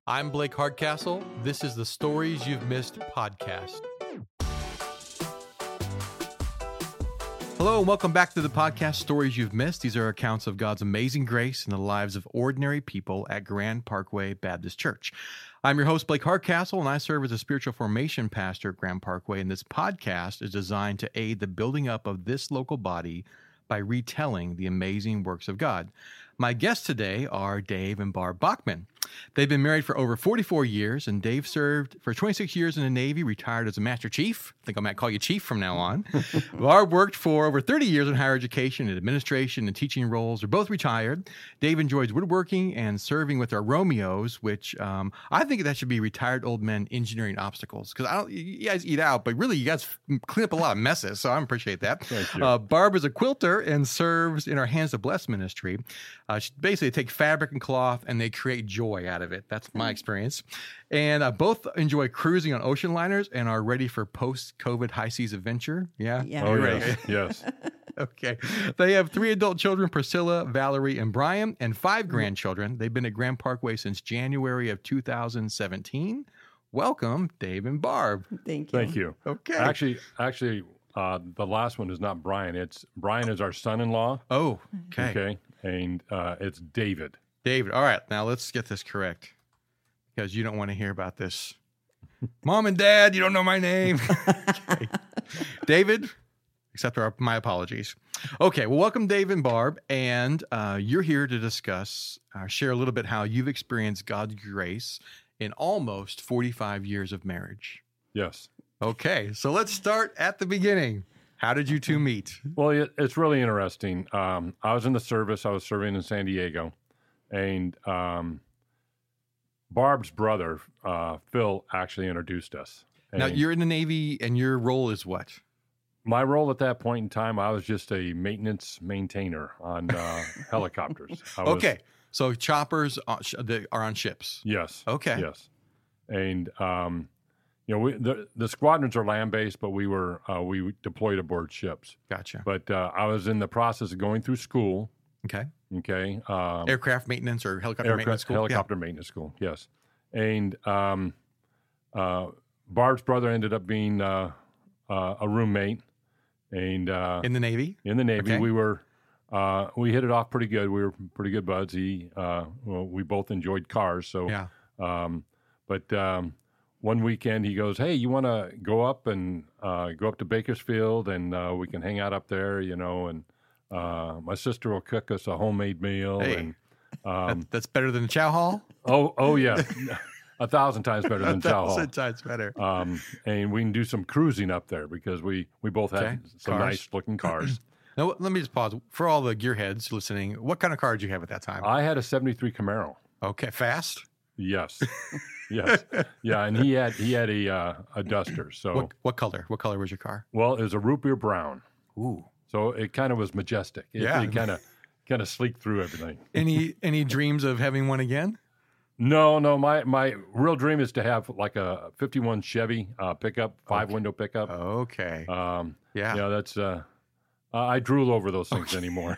I'm Blake Hardcastle. This is the Stories You've Missed podcast. Hello, and welcome back to the podcast Stories You've Missed. These are accounts of God's amazing grace in the lives of ordinary people at Grand Parkway Baptist Church. I'm your host, Blake Hardcastle, and I serve as a spiritual formation pastor at Grand Parkway, and this podcast is designed to aid the building up of this local body by retelling the amazing works of God. My guests today are Dave and Barb Bachman. They've been married for over 44 years, and Dave served for 26 years in the Navy, retired as a Master Chief. I think I might call you Chief from now on. Barb worked for over 30 years in higher education and administration and teaching roles. They're both retired. Dave enjoys woodworking and serving with our Romeos, which I think that should be retired old men engineering obstacles, because you guys eat out, but really you guys clean up a lot of messes, so I appreciate that. Thank you. Barb is a quilter and serves in our Hands to Bless ministry. Basically, they take fabric and cloth and they create joy out of it. That's my experience. And both enjoy cruising on ocean liners and are ready for post-COVID high seas adventure. Yeah? Oh, You're yes. Yes. Okay. They have 3 adult children, Priscilla, Valerie, and Brian, and 5 grandchildren. They've been at Grand Parkway since January of 2017. Welcome, Dave and Barb. Thank you. Thank you. Okay. Actually, the last one is not Brian. Brian is our son-in-law. Oh, okay. Okay. And it's David. David. All right. Now let's get this correct, because you don't want to hear about this. Mom and Dad, you don't know my name. Okay. David, accept my apologies. Okay. Well, welcome, Dave and Barb. And you're here to discuss, share a little bit how you've experienced God's grace in almost 45 years of marriage. Yes. Okay. So let's start at the beginning. How did you two meet? Well, it's really interesting. I was in the service. I was serving in San Diego. And Barb's brother, Phil, actually introduced us. Now, And you're in the Navy, and your role is what? my role at that point in time, I was just a maintenance maintainer on helicopters. Okay. So choppers that are on ships. Yes. Okay. Yes. And the squadrons are land based, but we deployed aboard ships. Gotcha. But I was in the process of going through school. Okay. Okay. Aircraft maintenance or helicopter maintenance school? Helicopter maintenance school. Yes. And Barb's brother ended up being a roommate, and In the Navy? in the Navy, Okay. we hit it off pretty good. We were pretty good buds. We both enjoyed cars. So, Yeah. but one weekend he goes, "Hey, you want to go up to Bakersfield and we can hang out up there, and my sister will cook us a homemade meal." Hey. And That's better than the chow hall? oh yeah, 1,000 times better than chow hall. 1,000 times better. And we can do some cruising up there because we both had Okay. some Cars. nice looking cars. Now, let me just pause. For all the gearheads listening, what kind of car did you have at that time? I had a '73 Camaro. Okay. Fast? Yes, yes, yeah, and he had a Duster. So What color? What color was your car? well, it was a root beer brown. Ooh. So it kind of was majestic. It kind of sleeked through everything. Any dreams of having one again? No, my real dream is to have like a '51 Chevy pickup, 5-window pickup. Okay. Yeah, that's. I drool over those things anymore.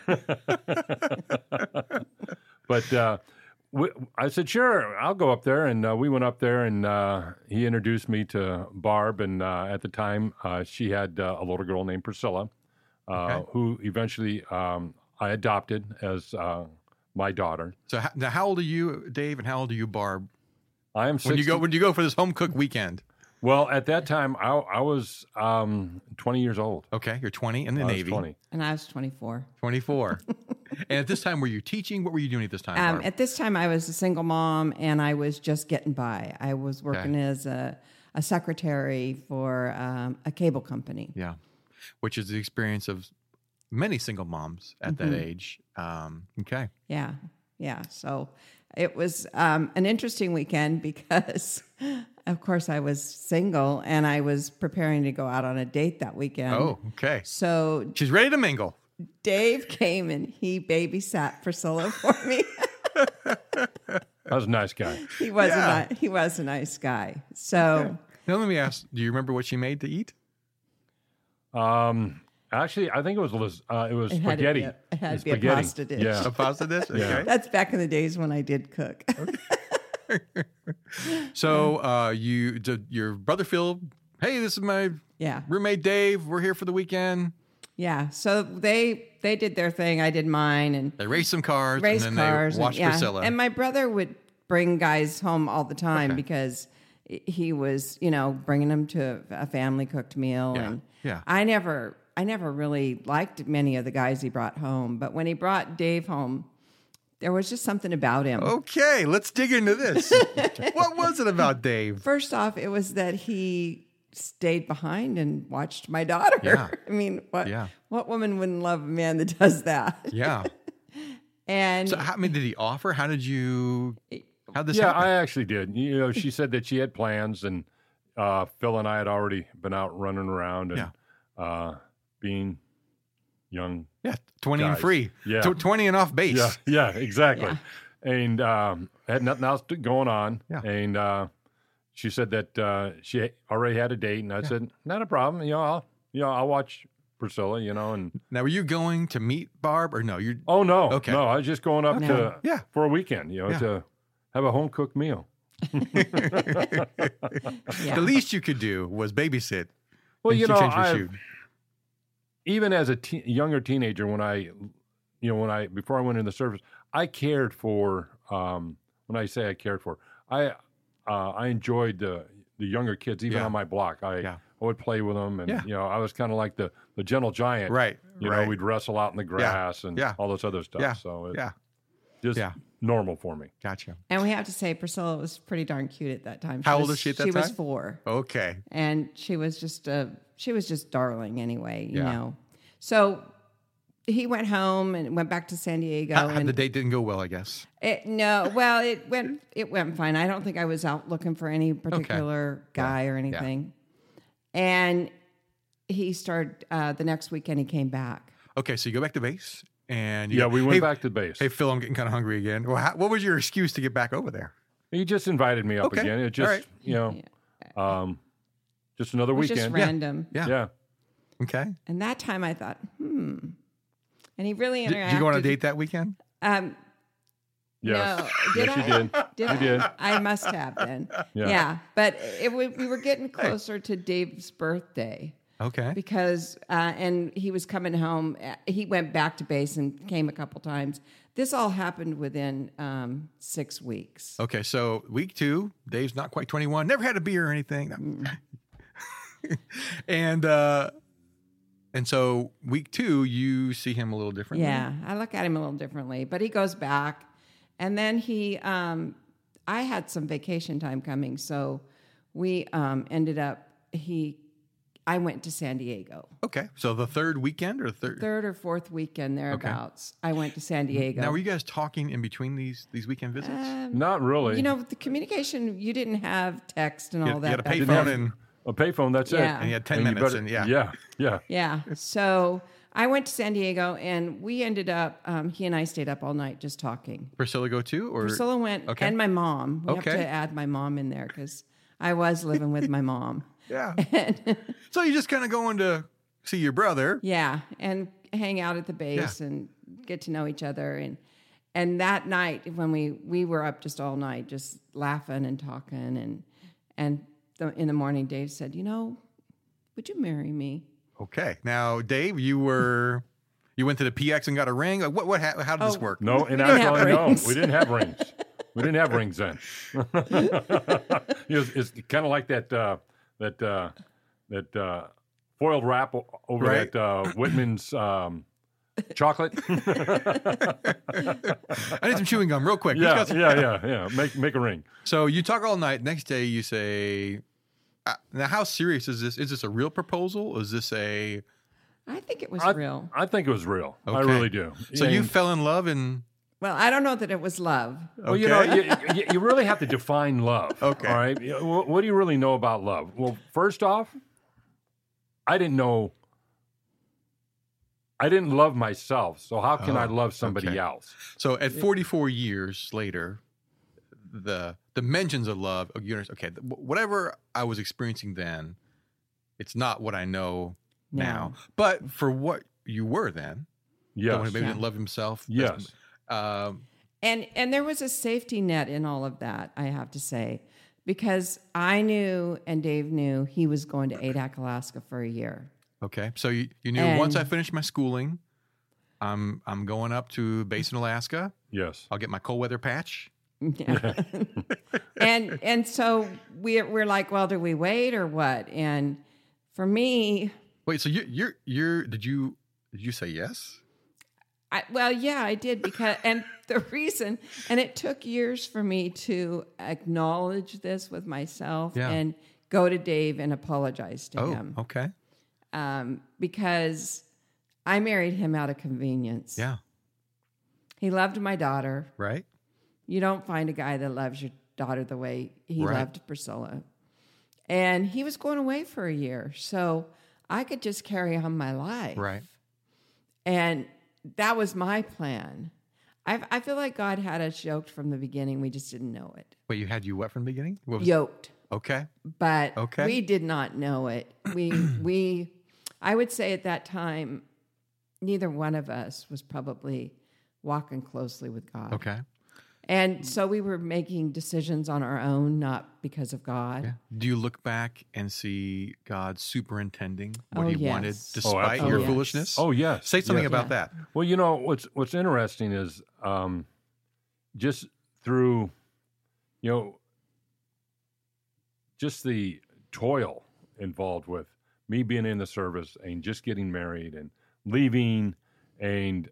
But I said, sure, I'll go up there. And we went up there, and he introduced me to Barb. And at the time, she had a little girl named Priscilla, who eventually I adopted as my daughter. So now, how old are you, Dave, and how old are you, Barb? I am 60. When you go for this home cook weekend? Well, at that time, I was 20 years old. Okay, you're 20 in the I was Navy. 20. And I was 24. 24. And at this time, were you teaching? What were you doing at this time, Barb? At this time, I was a single mom, and I was just getting by. I was working as a secretary for a cable company. Yeah, which is the experience of many single moms at that age. Okay. Yeah. So it was an interesting weekend because, of course, I was single, and I was preparing to go out on a date that weekend. Oh, okay. So She's ready to mingle. Dave came, and he babysat Priscilla for me. I was a nice guy. He was Yeah. he was a nice guy. So Now let me ask: do you remember what she made to eat? Actually, I think it was It had to be spaghetti. a- it had to be a Spaghetti. pasta dish. Yeah. A pasta dish? Okay. Yeah. that's back in the days when I did cook. So your brother Phil, hey, this is my Yeah. roommate Dave. We're here for the weekend. Yeah. So they did their thing. I did mine, and They raced some cars, race and then cars. they watched Priscilla. And my brother would bring guys home all the time because he was, bringing them to a family cooked meal. Yeah. And Yeah. I never really liked many of the guys he brought home, but when he brought Dave home, there was just something about him. Okay, let's dig into this. What was it about Dave? First off, it was that he stayed behind and watched my daughter. Yeah. I mean, Yeah. what woman wouldn't love a man that does that? Yeah. And So, did he offer? How did this Yeah, happen? I actually did. She said that she had plans, and Phil and I had already been out running around and being young. Yeah, 20 and Guys. free. Yeah. 20 and off base. Yeah, exactly. Yeah. And had nothing else going on. Yeah. And she said that she already had a date, and I said, not a problem. I'll watch Priscilla. And Now, were you going to meet Barb or no? oh no, Okay. no, I was just going up Yeah. for a weekend. To have a home cooked meal. The least you could do was babysit. Well, and change your shoe. even as a younger teenager, when before I went in the service, I cared for. When I say I cared for, I enjoyed the younger kids, even on my block. I would play with them, and I was kind of like the gentle giant. Right. We'd wrestle out in the grass and all this other stuff. Yeah. So Yeah. just normal for me. Gotcha. And we have to say, Priscilla was pretty darn cute at that time. How old is she at that She was time? 4, Okay. and she was just darling anyway. You Yeah. know. So he went home and went back to San Diego. The date didn't go well, I guess. It went fine. I don't think I was out looking for any particular guy or anything. And he started the next weekend. He came back. Okay, so you go back to base, and We went back to base. Hey, Phil, I'm getting kind of hungry again. Well, what was your excuse to get back over there? He just invited me up Okay. again. It just, just another It was weekend. just random. Yeah. Okay. And that time I thought, And he really interacted. Did you go on a date that weekend? Yes. No. Did Yes, I? you did. Did You I? did. I must have then. Yeah. But we were getting closer to Dave's birthday Okay. because, and he was coming home. He went back to base and came a couple times. This all happened within 6 weeks. Okay, so week 2, Dave's not quite 21, never had a beer or anything. No. And so week 2, you see him a little differently. Yeah, I look at him a little differently, but he goes back, and then I had some vacation time coming, so we ended up. I went to San Diego. Okay, so the third weekend or Third or fourth weekend thereabouts. I went to San Diego. Now, were you guys talking in between these weekend visits? Not really. The communication, you didn't have text and all You that. had a back payphone then. and a payphone, that's Yeah. it. And you had 10 And you minutes better- and Yeah. So I went to San Diego, and we ended up, he and I stayed up all night just talking. Priscilla go too? Or Priscilla went, Okay. and my mom. We have Okay. to add my mom in there because I was living with my mom. Yeah. So you just kind of going to see your brother. Yeah, and hang out at the base and get to know each other. And that night, when we were up just all night, just laughing and talking, and in the morning, Dave said, would you marry me? Okay. Now, Dave, you went to the PX and got a ring. Like, how did this work? No, and didn't have actually, no, rings. we didn't have rings. We didn't have rings then. It's kind of like that foiled wrap over Right. that Whitman's chocolate. I need some chewing gum real quick. Yeah. Make a ring. So you talk all night. Next day, you say, now how serious is this? Is this a real proposal? Is this a... I think it was real. I think it was real. I Okay. really do. So you And- fell in love and... Well, I don't know that it was love. Well, you really have to define love. Okay. All right. What do you really know about love? Well, first off, I didn't love myself. So how can I love somebody okay. else? So at 44 years later, the dimensions of love, okay, whatever I was experiencing then, it's not what I know now. But for what you were then, Yes. someone who maybe didn't love himself. Yes. And there was a safety net in all of that, I have to say, because I knew and Dave knew he was going to ADAC, Alaska for a year. Okay. So you knew once I finished my schooling, I'm going up to Basin, Alaska. Yes. I'll get my cold weather patch. Yeah. and so we're like, well, do we wait or what? And for me, wait, so did you say yes? Yeah, I did because, and the reason, and it took years for me to acknowledge this with myself and go to Dave and apologize to him. Okay. Because I married him out of convenience. Yeah. He loved my daughter. Right. You don't find a guy that loves your daughter the way he loved Priscilla. And he was going away for a year. So I could just carry on my life. Right. And that was my plan. I feel like God had us yoked from the beginning. We just didn't know it. Wait, you had you what from the beginning? What was Yoked. Okay. But we did not know it. I would say at that time, neither one of us was probably walking closely with God. Okay. And so we were making decisions on our own, not because of God. Yeah. Do you look back and see God superintending what he wanted yes. despite your foolishness? Oh, yes. Say something about that. Well, you know, what's interesting is just through, you know, just the toil involved with me being in the service and just getting married and leaving and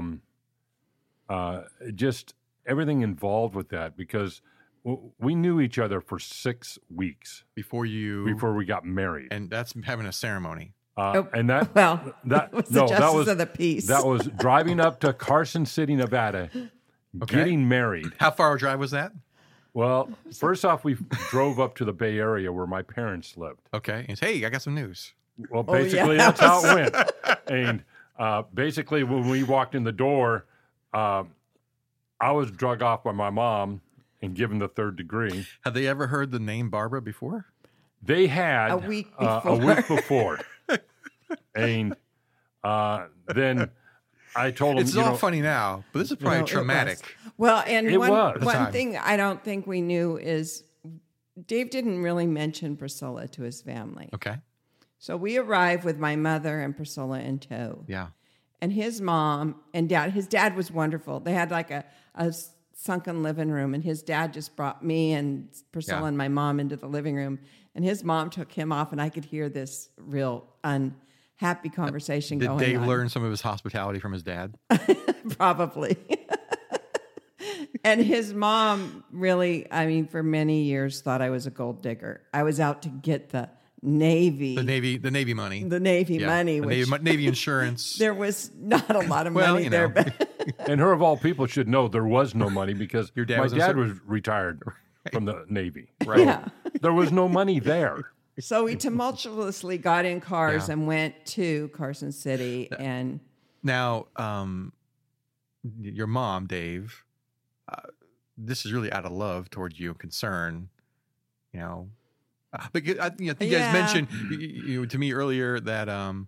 just everything involved with that, because we knew each other for 6 weeks before we got married, and that's having a ceremony. And that was the justice of the peace. That was driving up to Carson City, Nevada, getting married. How far a drive was that? Well, first off, we drove up to the Bay Area where my parents lived. Okay, and hey, I got some news. Well, basically that's how it went. And basically, when we walked in the door, I was drug off by my mom and given the 3rd degree. Had they ever heard the name Barbara before? They had a week before. A week before. And then I told them, it's all funny now, but this is probably traumatic. Well, and was. one thing I don't think we knew is Dave didn't really mention Priscilla to his family. Okay. So we arrived with my mother and Priscilla in tow. Yeah. And his mom and dad, his dad was wonderful. They had like a sunken living room, and his dad just brought me and Priscilla and my mom into the living room. And his mom took him off, and I could hear this real unhappy conversation going on. Did Dave learn some of his hospitality from his dad? Probably. And his mom really, I mean, for many years thought I was a gold digger. I was out to get the Navy. The Navy money. The Navy money. The Navy insurance. There was not a lot of money there. And her, of all people, should know there was no money because my dad was retired from the Navy. Right. Yeah. There was no money there. So we tumultuously got in cars and went to Carson City. And now, your mom, Dave, this is really out of love towards you, concern, you know. Because I think you guys mentioned to me earlier that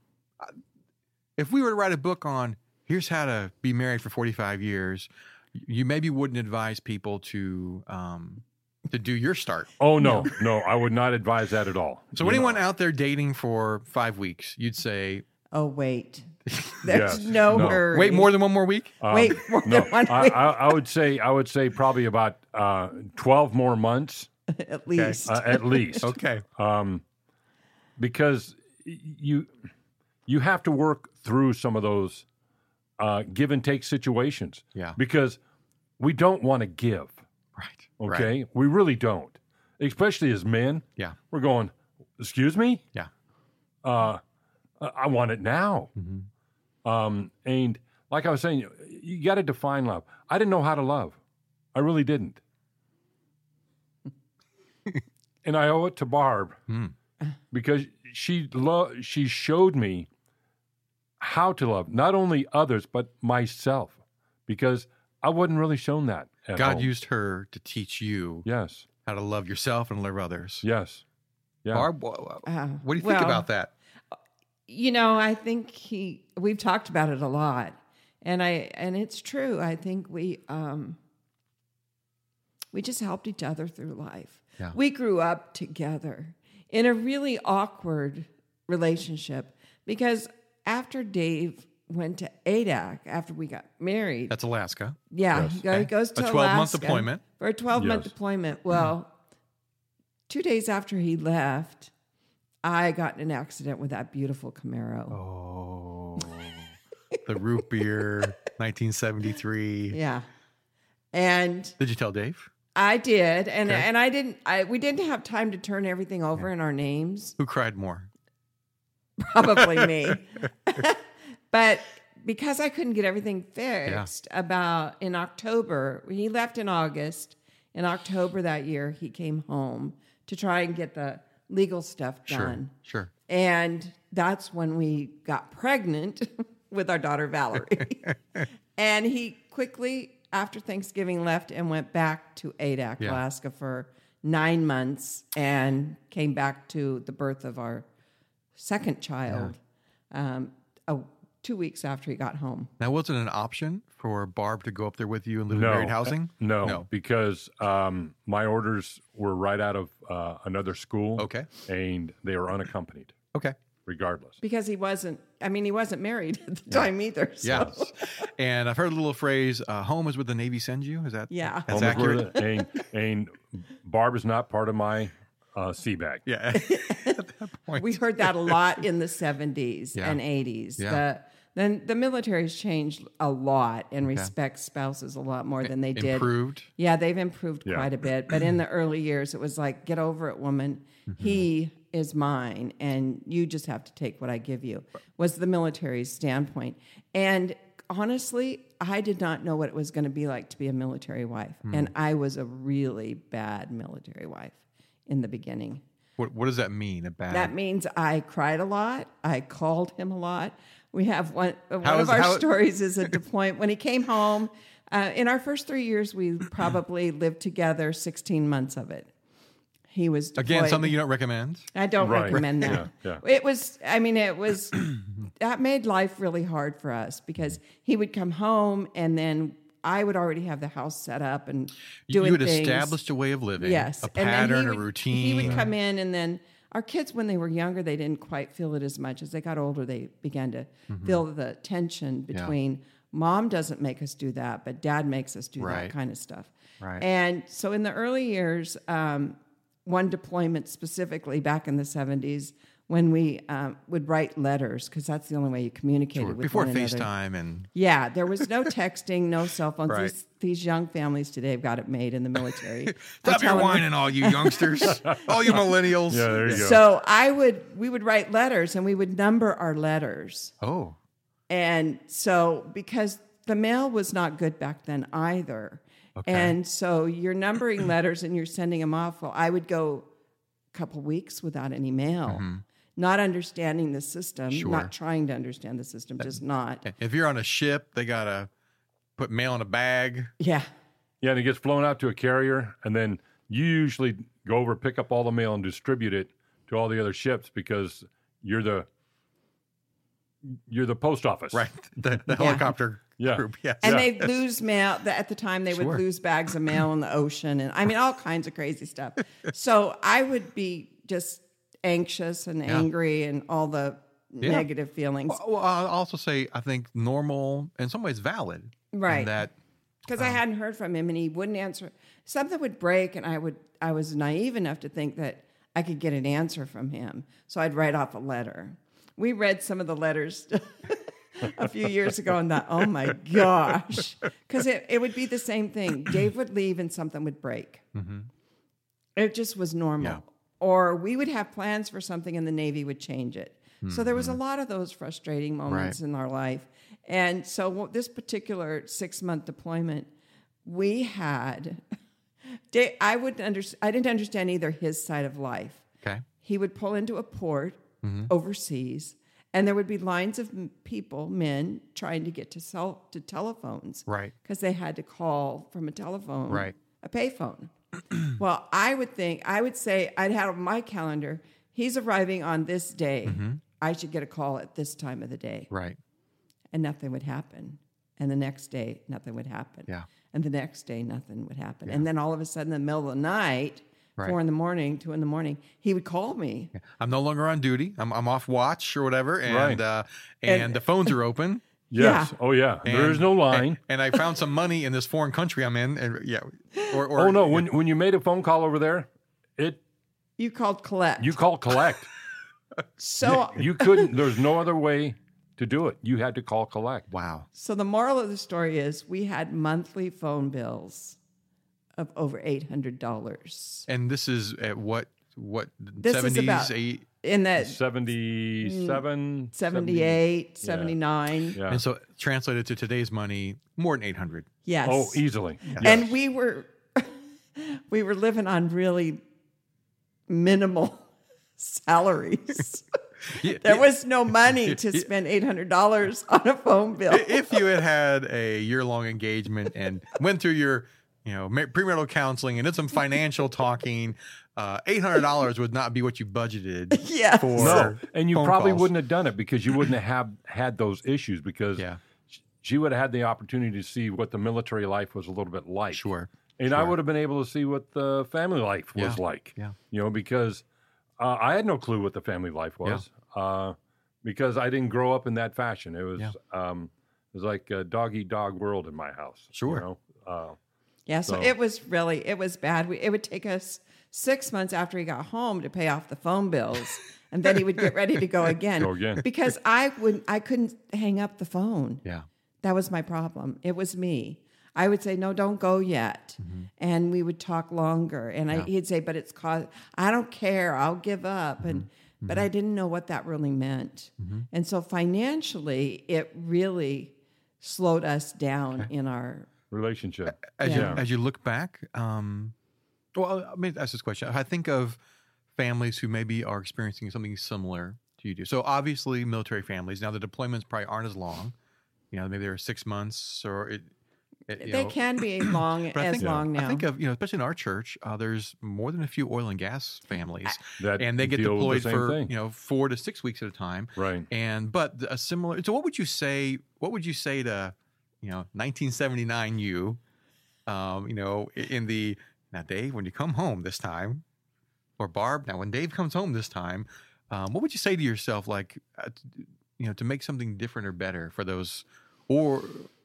if we were to write a book on here's how to be married for 45 years, you maybe wouldn't advise people to do your start. Oh, no, I would not advise that at all. So anyone out there dating for 5 weeks, you'd say, oh, wait. There's no hurry. Wait more than one more week? Wait more than 1 week. I would say probably about 12 more months. At least. At least. Okay. Because you have to work through some of those give and take situations. Yeah. Because we don't want to give. Right. Okay? Right. We really don't. Especially as men. Yeah. We're going, excuse me? Yeah. I want it now. Mm-hmm. And like I was saying, you got to define love. I didn't know how to love. I really didn't. And I owe it to Barb because she showed me how to love not only others but myself, because I wasn't really shown that at God home. used her to teach you how to love yourself and love others. Yes. Yeah. Barb, what do you think about that? You know, I think we've talked about it a lot, and it's true. I think We just helped each other through life. Yeah. We grew up together in a really awkward relationship because after Dave went to Adak after we got married. That's Alaska. Yeah, Yes. he goes to A 12-month Alaska deployment. for a 12-month Yes. deployment. Well, 2 days after he left, I got in an accident with that beautiful Camaro. Oh, the root beer, 1973. Yeah, and Did you tell Dave? I did, and Okay. and I didn't. We didn't have time to turn everything over in our names. Who cried more? Probably me, but because I couldn't get everything fixed, about in October, he left in August. In October that year, he came home to try and get the legal stuff done. Sure. And that's when we got pregnant with our daughter, Valerie. And he quickly, after Thanksgiving, left and went back to Adak, Yeah. Alaska for 9 months and came back to the birth of our second child 2 weeks after he got home. Now, was it an option for Barb to go up there with you and live in No. married housing? No, because my orders were right out of another school. Okay. And they were unaccompanied, Okay. regardless. Because he wasn't married at the time either. So. Yes. And I've heard a little phrase, home is where the Navy sends you. Is that Yeah. that's Home is where accurate? and Barb is not part of my sea bag. Yeah. At that point. We heard that a lot in the 70s Yeah. and 80s. Yeah. Then the military's changed a lot and respects spouses a lot more than they did. Improved. Yeah, they've improved Yeah. quite a bit. But in the early years, it was like, get over it, woman. He is mine, and you just have to take what I give you, was the military's standpoint. And honestly, I did not know what it was going to be like to be a military wife. And I was a really bad military wife in the beginning. What does that mean? A bad. That means I cried a lot. I called him a lot. We have one How of our is- stories is a deployment. When he came home, in our first 3 years, we probably lived together 16 months of it. He was deployed. Again, something you don't recommend. I don't Right. recommend that. Yeah. It was, that made life really hard for us because he would come home and then I would already have the house set up and doing You had things. established a way of living. Yes. A And then pattern, he a would- routine. He would come in and then our kids, when they were younger, they didn't quite feel it as much. As they got older, they began to feel the tension between mom doesn't make us do that, but dad makes us do Right. that kind of stuff. Right. And so in the early years, one deployment specifically back in the 70s, when we would write letters, because that's the only way you communicated with Before one another. FaceTime and Yeah, there was no texting, no cell phones. Right. These young families today have got it made in the military. stop your whining, all you youngsters, all you millennials. Yeah, there you go. So we would write letters and we would number our letters. Oh, And so because the mail was not good back then either. Okay. And so you're numbering letters and you're sending them off. Well, I would go a couple weeks without any mail, not understanding the system, Sure. not trying to understand the system, just not. if you're on a ship, they gotta put mail in a bag. Yeah. Yeah, and it gets flown out to a carrier, and then you usually go over, pick up all the mail, and distribute it to all the other ships because you're the post office, Right. The helicopter Yeah. group. Yes. And Yeah. they'd lose mail. At the time, they Sure. would lose bags of mail in the ocean, and all kinds of crazy stuff. So I would be just anxious and angry, and all the negative feelings. Well, I'll also say I think normal, in some ways valid. Right. In that Because I hadn't heard from him, and he wouldn't answer. Something would break, and I was naive enough to think that I could get an answer from him. So I'd write off a letter. We read some of the letters a few years ago and thought, oh my gosh. Because it would be the same thing. Dave would leave and something would break. It just was normal. Yeah. Or we would have plans for something and the Navy would change it. So there was a lot of those frustrating moments Right. in our life. And so this particular 6-month deployment, we had, I didn't understand either his side of life. okay. He would pull into a port overseas, and there would be lines of people, men, trying to get to telephones. Right. Because they had to call from a telephone, Right. a payphone. Well, I would say, I'd have on my calendar, he's arriving on this day. I should get a call at this time of the day. Right. And nothing would happen. And the next day, nothing would happen. Yeah. And the next day, nothing would happen. And then all of a sudden, in the middle of the night, Right. 4 a.m, 2 a.m, he would call me. I'm no longer on duty. I'm off watch or whatever, and Right. And the phones are open. Yes. Yeah. Oh, yeah. There is no line. And I found some money in this foreign country I'm in, and or Oh, no. When you made a phone call over there, You called collect. you called collect. So, You couldn't. There's no other way to do it. You had to call collect. wow. so the moral of the story is we had monthly phone bills of over $800. And this is at what This is 70s, about- 80s? In that 77, 78, 79. Yeah. And so translated to today's money, more than 800. Yes. Oh, easily. And we were living on really minimal salaries. There was no money to spend $800 on a phone bill. If you had a year-long engagement and went through your, premarital counseling and did some financial talking, $800 would not be what you budgeted Yes. for. No, and you phone probably calls. wouldn't have done it because you wouldn't have had those issues because Yeah. she would have had the opportunity to see what the military life was a little bit like. Sure. And I would have been able to see what the family life was Yeah. like. Yeah. Because I had no clue what the family life was because I didn't grow up in that fashion. It was like a dog-eat-dog world in my house. Sure. Yeah, so it was bad. It would take us 6 months after he got home to pay off the phone bills, and then he would get ready to go again. Go again. Because I couldn't hang up the phone. Yeah. That was my problem. It was me. I would say, no, don't go yet. And we would talk longer. And he'd say, but it's cause I don't care. I'll give up. But I didn't know what that really meant. And so financially, it really slowed us down in our Relationship. As you look back, well, let me ask this question. I think of families who maybe are experiencing something similar to you do. So obviously military families, now the deployments probably aren't as long. Maybe they're 6 months or they can be long But long now. I think of, especially in our church, there's more than a few oil and gas families, That and they get deal with the deployed same for thing. 4 to 6 weeks at a time. Right. But a similar. So what would you say? What would you say to 1979 you? In the now Dave, when you come home this time, or Barb, now when Dave comes home this time, what would you say to yourself, like, to make something different or better for those, or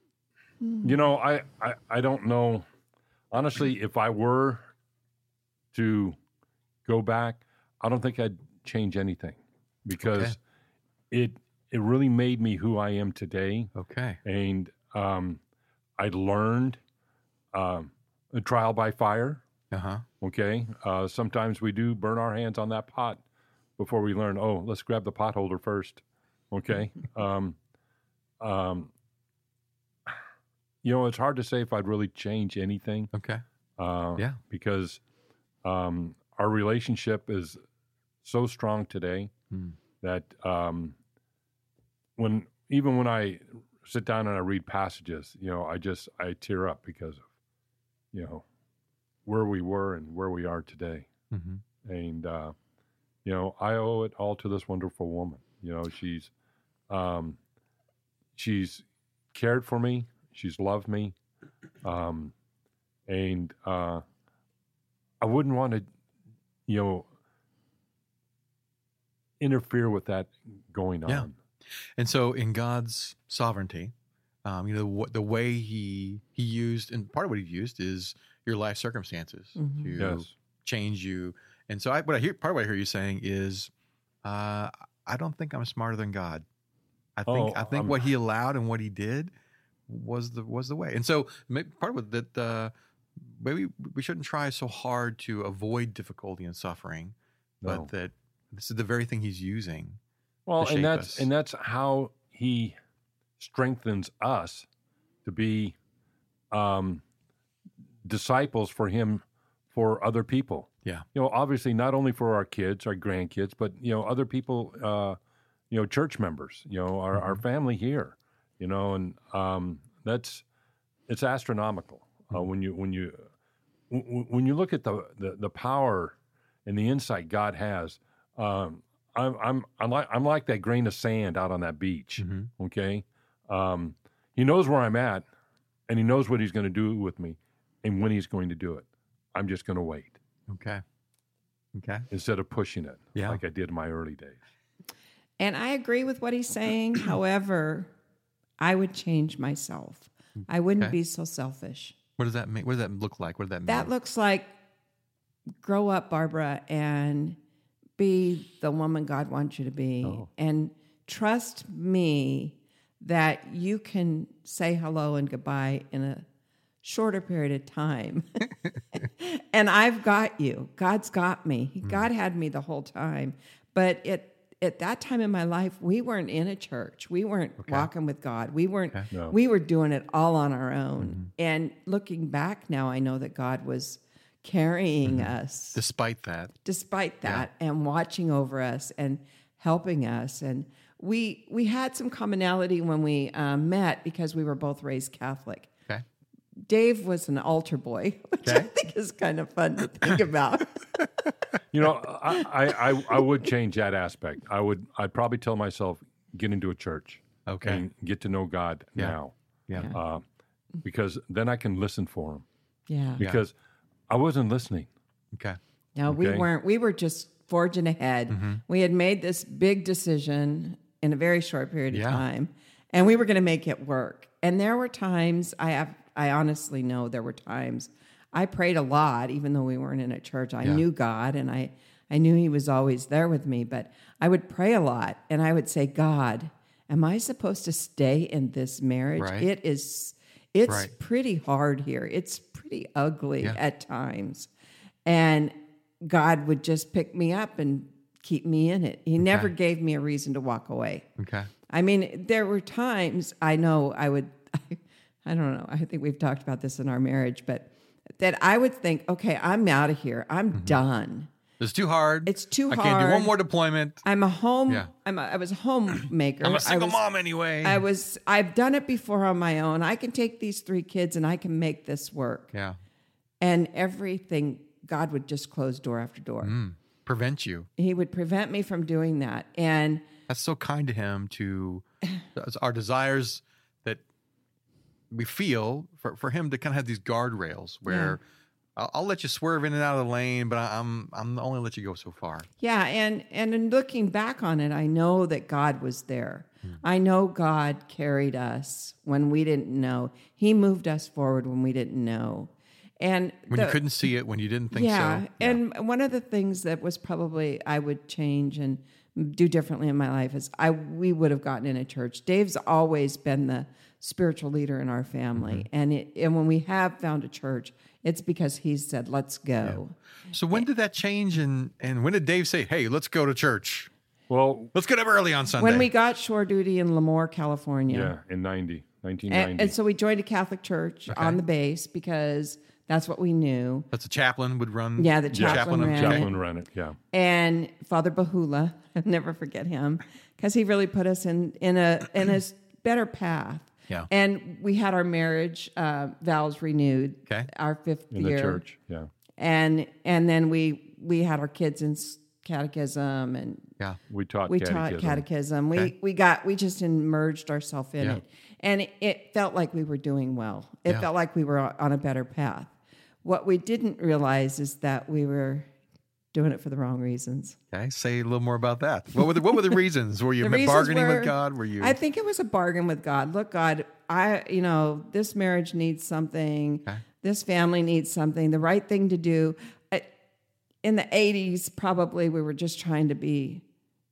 I don't know. Honestly, if I were to go back, I don't think I'd change anything because it really made me who I am today. okay, And I learned a trial by fire. Okay. Sometimes we do burn our hands on that pot before we learn, let's grab the pot holder first. Okay. It's hard to say if I'd really change anything. okay, Because our relationship is so strong today that when I sit down and I read passages, I tear up because of, where we were and where we are today. And, I owe it all to this wonderful woman. She's cared for me. She's loved me. And I wouldn't want to, interfere with that going on. Yeah. And so in God's sovereignty, the way he used, and part of what he used is your life circumstances to Yes. change you. And so part of what I hear you saying is, I don't think I'm smarter than God. I think what he allowed and what he did was the way. And so part of it that maybe we shouldn't try so hard to avoid difficulty and suffering, No. but that this is the very thing he's using. Well, to shape us. and that's how he strengthens us to be disciples for him, for other people. Yeah. Obviously not only for our kids, our grandkids, but other people, church members, our family here, and it's astronomical when you look at the power and the insight God has. I'm like that grain of sand out on that beach. Okay, he knows where I'm at, and he knows what he's going to do with me and when he's going to do it. I'm just going to wait. Okay. Instead of pushing it Yeah. like I did in my early days. And I agree with what he's saying. However, I would change myself. I wouldn't be so selfish. What does that mean? What does that look like? What does that mean? That looks like grow up, Barbara, and be the woman God wants you to be. And trust me that you can say hello and goodbye in a shorter period of time. And I've got you. God's got me. God had me the whole time. But at that time in my life, we weren't in a church. We weren't walking with God. We weren't. No. We were doing it all on our own. And looking back now, I know that God was carrying us Despite that. and watching over us and helping us. And we had some commonality when we met because we were both raised Catholic. Okay. Dave was an altar boy, which I think is kind of fun to think about. You know, I would change that aspect. I'd probably tell myself, get into a church. Okay. And get to know God now. Yeah. Because then I can listen for him. Yeah. Because I wasn't listening. Okay. No, we weren't. We were just forging ahead. We had made this big decision in a very short period of time, and we were going to make it work. And there were times, I honestly know there were times I prayed a lot, even though we weren't in a church. I knew God, and I knew he was always there with me, but I would pray a lot, and I would say, God, am I supposed to stay in this marriage? Right. It's Right. pretty hard here. It's pretty ugly at times. And God would just pick me up and keep me in it. He never gave me a reason to walk away. Okay. I mean, there were times I know I would, I don't know, I think we've talked about this in our marriage, but that I would think, okay, I'm out of here. I'm done. It's too hard. It's too I hard. can't do one more deployment. I'm a home, Yeah. I was a homemaker. I'm a single mom anyway. I've done it before on my own. I can take these 3 kids and I can make this work. Yeah. And everything, God would just close door after door. Prevent you. He would prevent me from doing that. And That's so kind to him to our desires that we feel for him to kind of have these guardrails where I'll let you swerve in and out of the lane, but I'm only let you go so far. yeah, and in looking back on it, I know that God was there. I know God carried us when we didn't know. He moved us forward when we didn't know. And When you couldn't see it, when you didn't think so. And one of the things that was probably I would change and do differently in my life is we would have gotten in a church. Dave's always been the spiritual leader in our family, and when we have found a church, it's because he said, "Let's go." So when did that change, and when did Dave say, "Hey, let's go to church. Well, Let's get up early on Sunday"? When we got shore duty in Lemoore, California, in 1990. and so we joined a Catholic church on the base because that's what we knew. That's a chaplain would run. Yeah, the chaplain ran it. Chaplain ran it, yeah. And Father Bahula, I'll never forget him, because he really put us in a better path. Yeah. And we had our marriage vows renewed. Okay. Our 5th In year. the church, yeah. And then we had our kids in catechism, and Yeah. We taught catechism. Okay. We just immersed ourselves in Yeah. it, and it felt like we were doing well. It Yeah. felt like we were on a better path. What we didn't realize is that we were doing it for the wrong reasons. Okay. Say a little more about that. What were the reasons? Were you The reasons bargaining were- with God? Were you? I think it was a bargain with God. Look, God, this marriage needs something. Okay. This family needs something. The right thing to do. In the 80s, probably we were just trying to be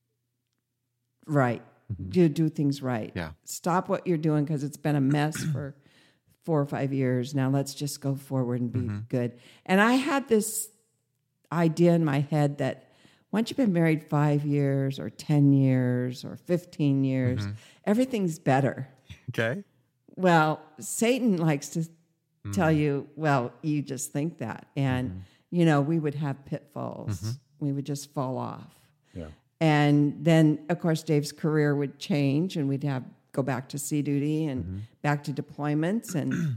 right, do things right. Yeah. Stop what you're doing because it's been a mess for 4 or 5 years. Now let's just go forward and be good. And I had this idea in my head that once you've been married 5 years or 10 years or 15 years, everything's better. Okay. Well, Satan likes to tell you, well, you just think that. And, we would have pitfalls. We would just fall off. Yeah. And then, of course, Dave's career would change, and we'd go back to sea duty and back to deployments,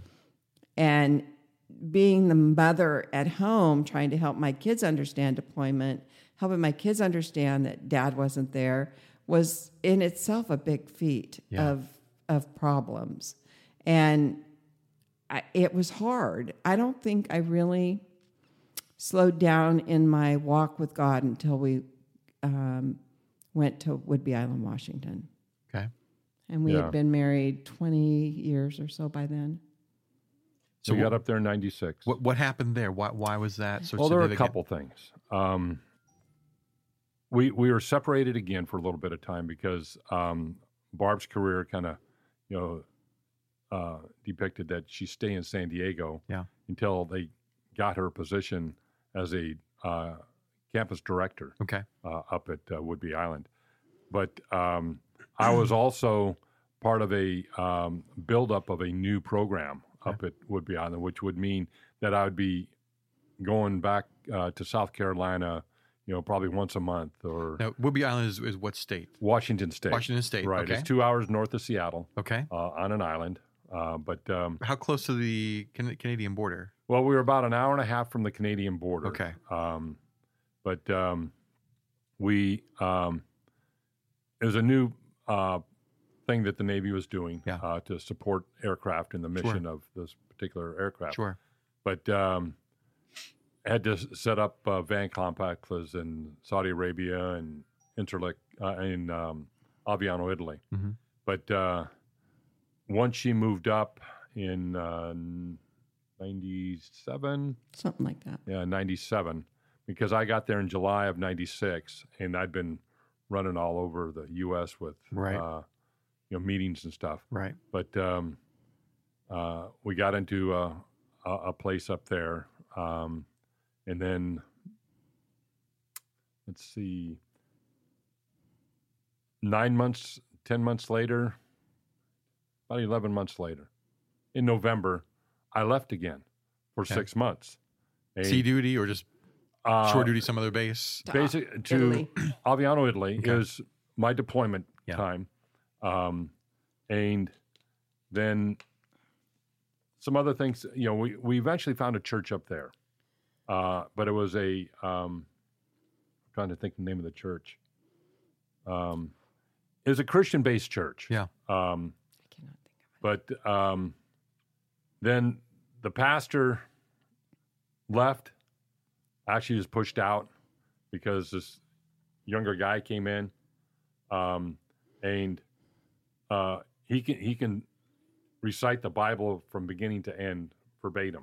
and being the mother at home, trying to help my kids understand deployment, helping my kids understand that Dad wasn't there, was in itself a big feat of problems. And it was hard. I don't think I really slowed down in my walk with God until we went to Whidbey Island, Washington. Okay. And we had been married 20 years or so by then. So we got up there in 96. What happened there? Why was that so Well, there were a significant? couple things. We were separated again for a little bit of time because Barb's career kind of, depicted that she stay in San Diego until they got her a position as a campus director up at Whidbey Island. But I was also part of a buildup of a new program up at Whidbey Island, which would mean that I would be going back to South Carolina, probably once a month. Or Now, Whidbey Island is what state? Washington State. Washington State, right? okay. It's 2 hours north of Seattle. Okay. On an island. But How close to the Canadian border? well, we were about an hour and a half from the Canadian border. Okay. But we it was a new thing that the Navy was doing to support aircraft and the mission of this particular aircraft. Sure. But had to set up van complexes in Saudi Arabia and Interlac in Aviano, Italy. Mhm. But once she moved up in 97, Something like that. 97, because I got there in July of 96, and I'd been running all over the U.S. with meetings and stuff. Right. But we got into a place up there, and then let's see, 9 months, 10 months later, about 11 months later, in November, I left again for 6 months. And, Sea duty or just shore duty, some other base? Basic to Italy. Aviano, Italy Okay. is my deployment time. And then some other things, we eventually found a church up there. But it was I'm trying to think the name of the church. It was a Christian-based church. Yeah. I cannot think of it. But then the pastor left, actually was pushed out because this younger guy came in, and he can recite the Bible from beginning to end verbatim,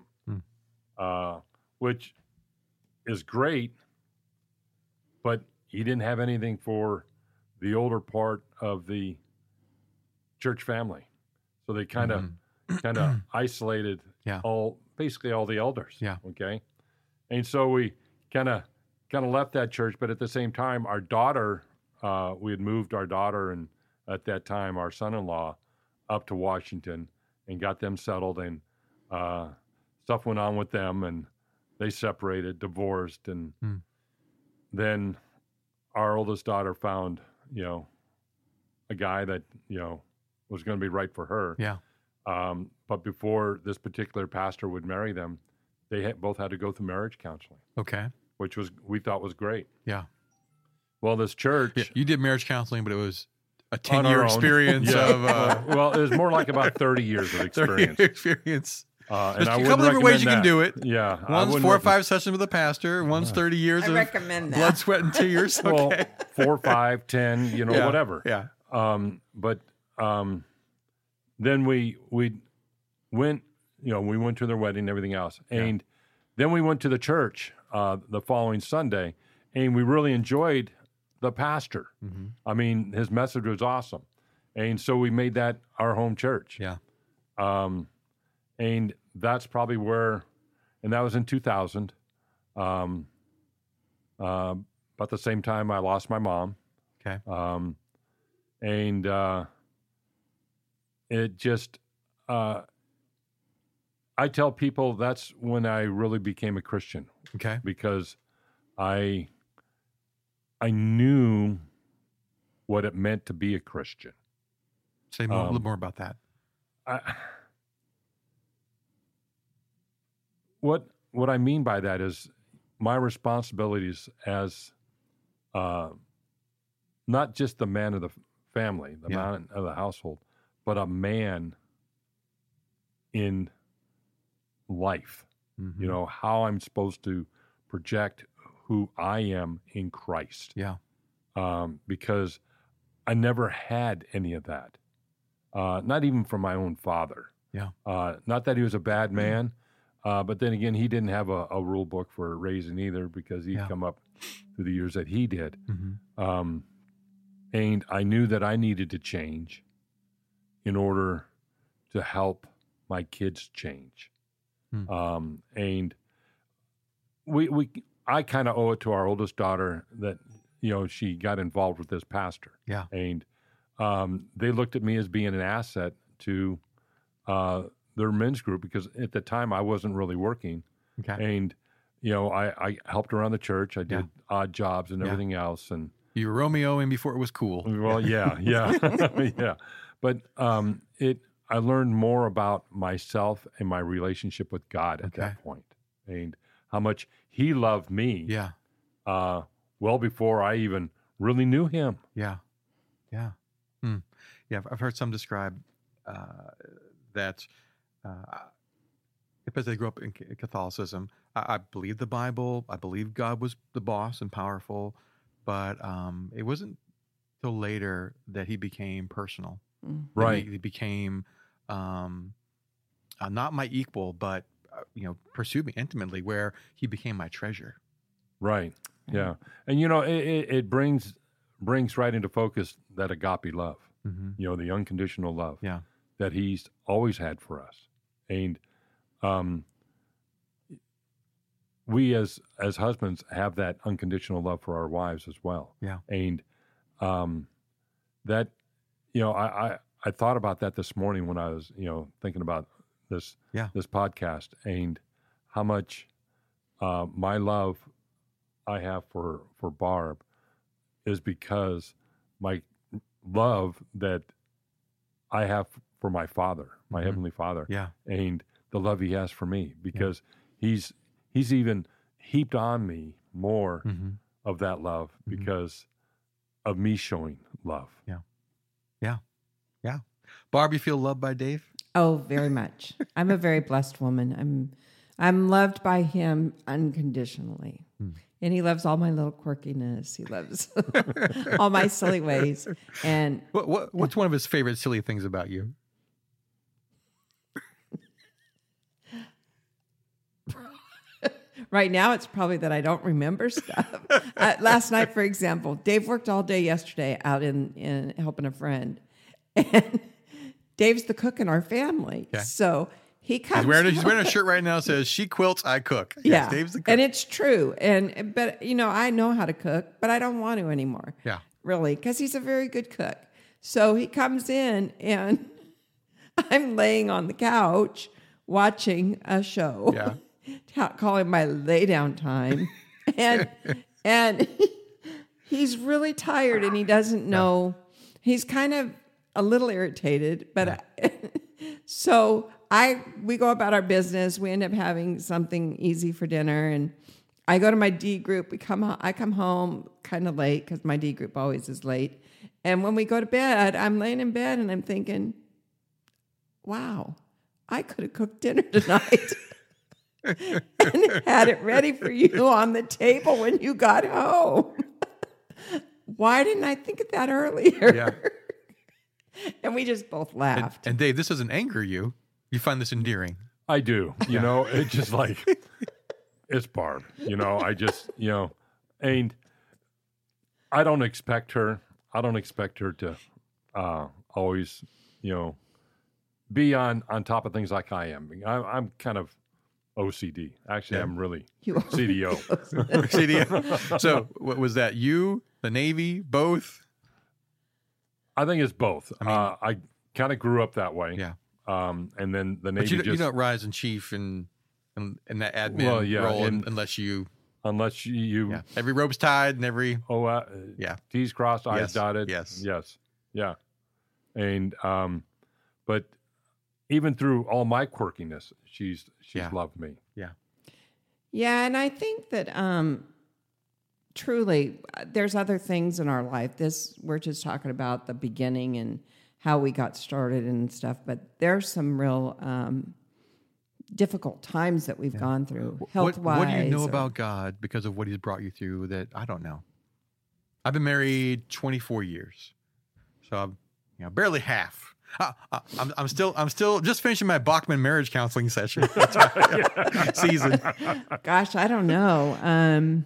which is great, but he didn't have anything for the older part of the church family. So they kind of isolated basically all the elders. Yeah. Okay. And so we kind of left that church, but at the same time, our daughter, we had moved our daughter and at that time our son-in-law up to Washington and got them settled, and stuff went on with them, and they separated, divorced, and then our oldest daughter found, a guy that, was going to be right for her. Yeah. But before this particular pastor would marry them, they both had to go through marriage counseling, Okay. which we thought was great. Yeah. Well, this church, Yeah. You did marriage counseling, but it was a on our 10-year own. experience Yeah. of well, it was more like about 30 years of 30 experience. experience. And There's I a wouldn't couple different ways you can recommend do that. it. Yeah. I One's wouldn't 4 or recommend- 5 sessions with a pastor. One's 30 years I of recommend that. blood, sweat, and tears. Well, Okay. 4, 5, 10, Yeah. whatever. Yeah. But then we went, we went to their wedding and everything else. And then we went to the church the following Sunday, and we really enjoyed the pastor. I mean, his message was awesome. And so we made that our home church. Yeah. And that's probably where, and that was in 2000. About the same time I lost my mom. Okay. And it just, I tell people that's when I really became a Christian, Okay. because I knew what it meant to be a Christian. Say a little more about that. What I mean by that is my responsibilities as not just the man of the family, the man of the household, but a man in life, how I'm supposed to project who I am in Christ. Yeah. Because I never had any of that, not even from my own father. Yeah. Not that he was a bad man, but then again, he didn't have a rule book for raising either, because he'd come up through the years that he did. Mm-hmm. And I knew that I needed to change in order to help my kids change. And I kind of owe it to our oldest daughter that, she got involved with this pastor. Yeah. And they looked at me as being an asset to their men's group, because at the time I wasn't really working. Okay. And, I helped around the church. I did odd jobs and everything else. And you were Romeoing before it was cool. well, yeah. Yeah. But I learned more about myself and my relationship with God at that point, and how much he loved me. Yeah. Well before I even really knew him. Yeah. Yeah. Yeah. I've heard some describe that because they grew up in Catholicism, I believe the Bible. I believe God was the boss and powerful, but it wasn't till later that he became personal. Right. He became not my equal, but pursued me intimately, where he became my treasure. Right. Yeah. And it brings right into focus that agape love. Mm-hmm. The unconditional love. Yeah. That he's always had for us. And we as husbands have that unconditional love for our wives as well. Yeah. And that I thought about that this morning when I was thinking about this podcast, and how much my love I have for Barb is because my love that I have for my Father, my Heavenly Father, and the love he has for me, because he's even heaped on me more of that love because of me showing love. Yeah. Barb, you feel loved by Dave? Oh, very much. I'm a very blessed woman. I'm loved by him unconditionally. And he loves all my little quirkiness. He loves all my silly ways. And what's one of his favorite silly things about you? Right now, it's probably that I don't remember stuff. Last night, for example, Dave worked all day yesterday out in helping a friend. And Dave's the cook in our family. Okay. So he comes. He's wearing a shirt right now that says, "She quilts, I cook." Yeah. Yes, Dave's the cook. And it's true. But I know how to cook, but I don't want to anymore. Yeah. Really, because he's a very good cook. So he comes in, and I'm laying on the couch watching a show. Yeah. Calling my lay down time. And he's really tired, and he doesn't know. He's kind of a little irritated, but so we go about our business. We end up having something easy for dinner, and I go to my D group. I come home kind of late, because my D group always is late. And when we go to bed, I'm laying in bed and I'm thinking, wow, I could have cooked dinner tonight and had it ready for you on the table when you got home. Why didn't I think of that earlier? Yeah. And we just both laughed. And Dave, this doesn't anger you. You find this endearing. I do. It's just like, it's Barb. I just, and I don't expect her to always, be on top of things like I am. I'm kind of OCD. Actually, I'm really CDO. CDO. So what was that? You, the Navy, both? I think it's both. I kind of grew up that way. Yeah. And then the Navy but you don't rise in chief in that admin role unless you... Unless you... Yeah. Every rope's tied and every... T's crossed, I's dotted. Yes. Yeah. And, but even through all my quirkiness, she's loved me. Yeah. Yeah, and I think that... truly, there's other things in our life. We're just talking about the beginning and how we got started and stuff, but there's some real difficult times that we've gone through, health-wise. What do you know about God because of what He's brought you through that I don't know? I've been married 24 years, so I'm barely half. I'm still just finishing my Bachman marriage counseling session season. Gosh, I don't know.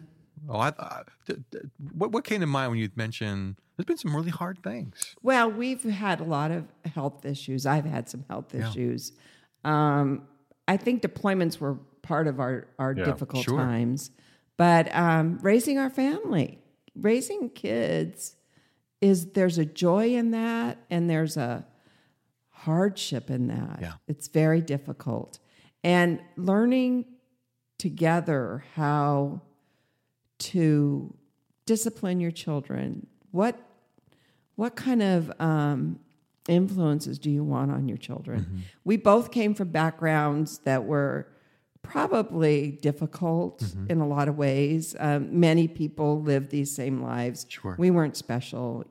What came to mind when you mentioned there's been some really hard things? Well, we've had a lot of health issues. I've had some health issues. I think deployments were part of our difficult times, but raising our family, raising kids, there's a joy in that, and there's a hardship in that. Yeah. It's very difficult. And learning together how to discipline your children. What kind of influences do you want on your children? Mm-hmm. We both came from backgrounds that were probably difficult in a lot of ways. Many people live these same lives. Sure. We weren't special,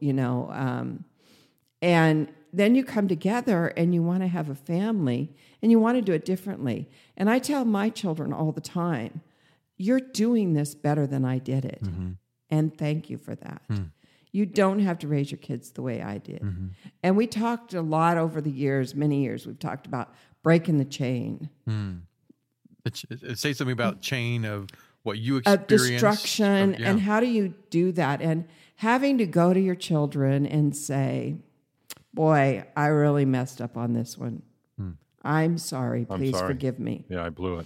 and then you come together and you want to have a family and you want to do it differently. And I tell my children all the time, you're doing this better than I did it. Mm-hmm. And thank you for that. Mm. You don't have to raise your kids the way I did. Mm-hmm. And we talked a lot over the years, many years, we've talked about breaking the chain. Mm. Say something about chain of what you experienced. Of destruction, and how do you do that? And having to go to your children and say, boy, I really messed up on this one. I'm sorry. Please forgive me. Yeah, I blew it.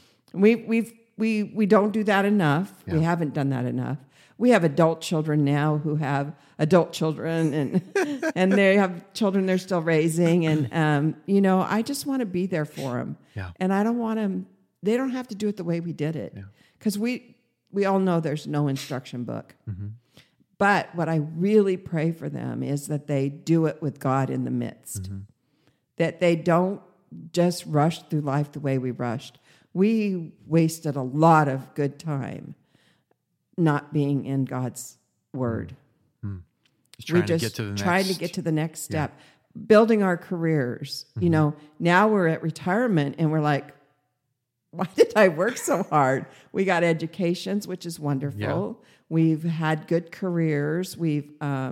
We don't do that enough. Yeah. We haven't done that enough. We have adult children now who have adult children, and they have children they're still raising. And I just want to be there for them. Yeah. And I don't want them. They don't have to do it the way we did it, because we all know there's no instruction book. Mm-hmm. But what I really pray for them is that they do it with God in the midst, that they don't just rush through life the way we rushed. We wasted a lot of good time not being in God's word. Trying to get to the next step, building our careers. Now we're at retirement and we're like, why did I work so hard? We got educations, which is wonderful. Yeah. We've had good careers. We've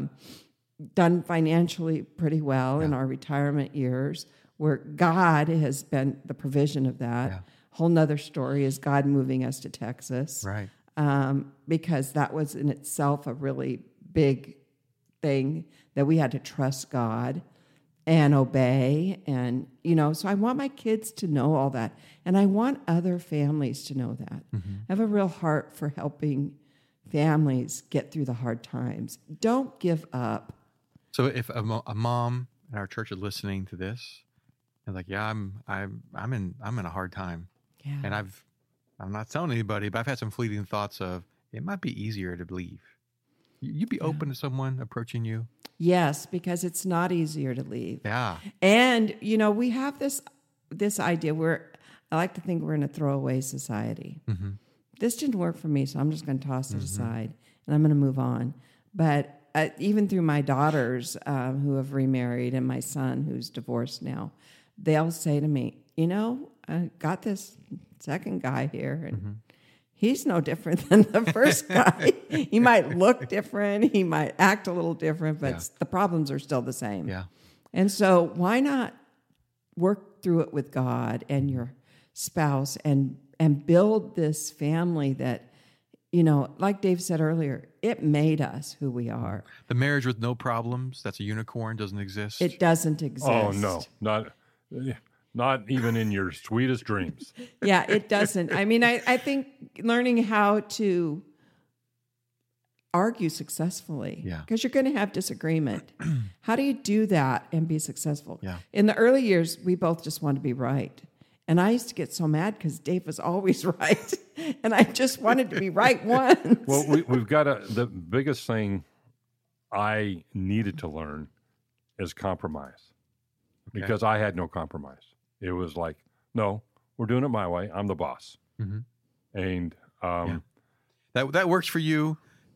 done financially pretty well in our retirement years, where God has been the provision of that. Yeah. Whole nother story is God moving us to Texas. Right. Because that was in itself a really big thing that we had to trust God and obey. And, so I want my kids to know all that. And I want other families to know that. Mm-hmm. I have a real heart for helping families get through the hard times. Don't give up. So if a mom in our church is listening to this, and like, I'm in a hard time. Yeah. And I'm not telling anybody, but I've had some fleeting thoughts of it might be easier to leave. You'd be open to someone approaching you? Yes, because it's not easier to leave. Yeah. And, we have this idea where I like to think we're in a throwaway society. Mm-hmm. This didn't work for me, so I'm just going to toss it aside and I'm going to move on. But even through my daughters who have remarried and my son who's divorced now, they'll say to me, I got this second guy here and he's no different than the first guy. He might look different. He might act a little different, but the problems are still the same. Yeah. And so why not work through it with God and your spouse and build this family that, like Dave said earlier, it made us who we are. The marriage with no problems, that's a unicorn, doesn't exist? It doesn't exist. Oh, no. Not even in your sweetest dreams. Yeah, it doesn't. I mean, I think learning how to argue successfully, because you're going to have disagreement. How do you do that and be successful? Yeah. In the early years, we both just wanted to be right. And I used to get so mad because Dave was always right. And I just wanted to be right once. Well, we've got the biggest thing I needed to learn is compromise. Okay. Because I had no compromise. It was like, no, we're doing it my way. I'm the boss. Mm-hmm. And that works for you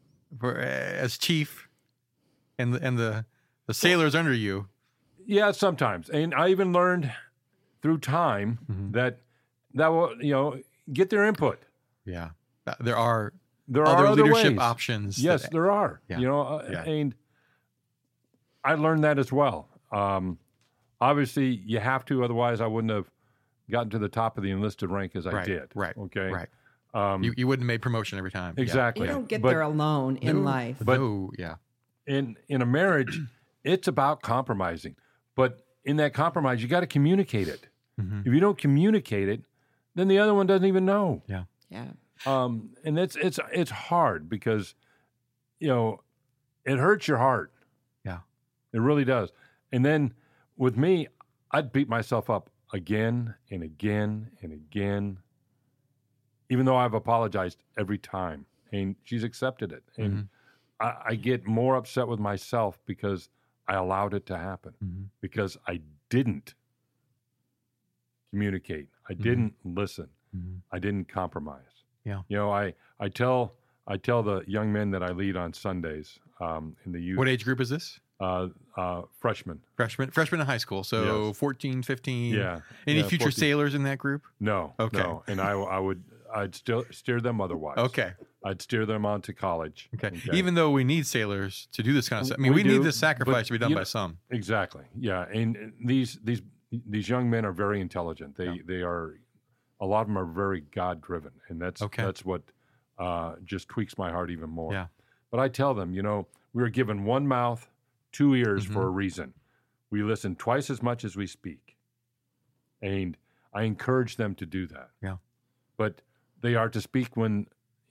as chief and the sailors under you. Yeah, sometimes. And I even learned through time that that will, get their input. Yeah. There are There other are other leadership ways. options. Yes, there are. Yeah. And I learned that as well. Obviously, you have to, otherwise I wouldn't have gotten to the top of the enlisted rank as I did. Right. Okay. Right. You wouldn't have made promotion every time. Exactly. You don't get there alone in life. But yeah. In a marriage, it's about compromising. But in that compromise, you got to communicate it. Mm-hmm. If you don't communicate it, then the other one doesn't even know. Yeah. Yeah. And it's hard because, it hurts your heart. Yeah. It really does. And then with me, I'd beat myself up again and again and again, even though I've apologized every time. And she's accepted it. And I get more upset with myself because I allowed it to happen, because I didn't communicate. I didn't listen. I didn't compromise. Yeah. I tell the young men that I lead on Sundays in the youth. What age group is this? Freshmen. Freshman in high school. So Yes. 14, 15. Yeah. Any Yeah, future 14. sailors in that group? No. Okay. No. And I'd still steer them otherwise. Okay. I'd steer them on to college. Okay. Even though we need sailors to do this kind of stuff. I mean, we do, need this sacrifice but to be done by some. Exactly. Yeah. And these young men are very intelligent. They are, a lot of them are very God driven, and that's what just tweaks my heart even more. Yeah. But I tell them, we are given one mouth, two ears for a reason. We listen twice as much as we speak, and I encourage them to do that. Yeah. But they are to speak when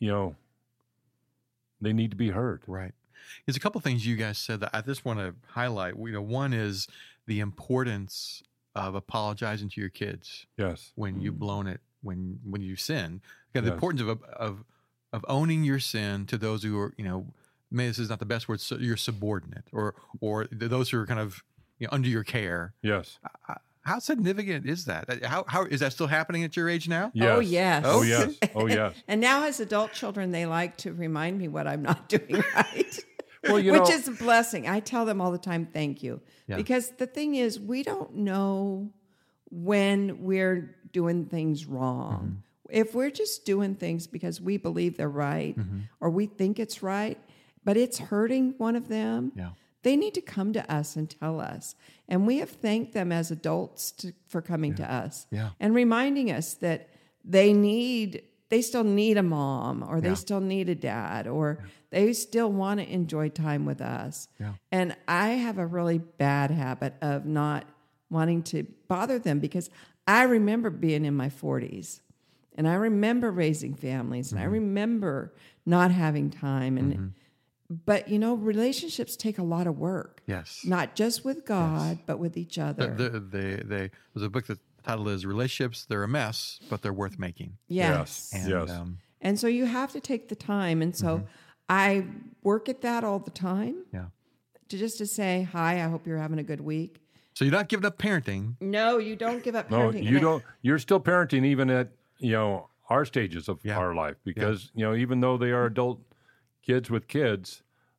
they need to be heard. Right. There's a couple things you guys said that I just want to highlight. One is the importance of apologizing to your kids. Yes. When you've blown it, when you sin. Again, the Yes. importance of owning your sin to those who are, maybe this is not the best word, so you're subordinate, or those who are kind of under your care. Yes. How significant is that? How is that still happening at your age now? Yes. Oh, yes. Oh, yes. Oh, yes. And now as adult children, they like to remind me what I'm not doing right. Well, which is a blessing. I tell them all the time, thank you. Yeah. Because the thing is, we don't know when we're doing things wrong. If we're just doing things because we believe they're right or we think it's right, but it's hurting one of them, they need to come to us and tell us. And we have thanked them as adults for coming to us and reminding us that they still need a mom, or they still need a dad, or they still want to enjoy time with us. Yeah. And I have a really bad habit of not wanting to bother them, because I remember being in my 40s and I remember raising families and I remember not having time. But, relationships take a lot of work. Yes. Not just with God, but with each other. There's a book that the title is Relationships, They're a Mess, but They're Worth Making. Yes. And, Yes. And so you have to take the time. And so I work at that all the time. Yeah. To say, hi, I hope you're having a good week. So you're not giving up parenting. No, you don't give up No, parenting. you don't. You're still parenting even at, our stages of our life, because, even though they are adult kids with kids,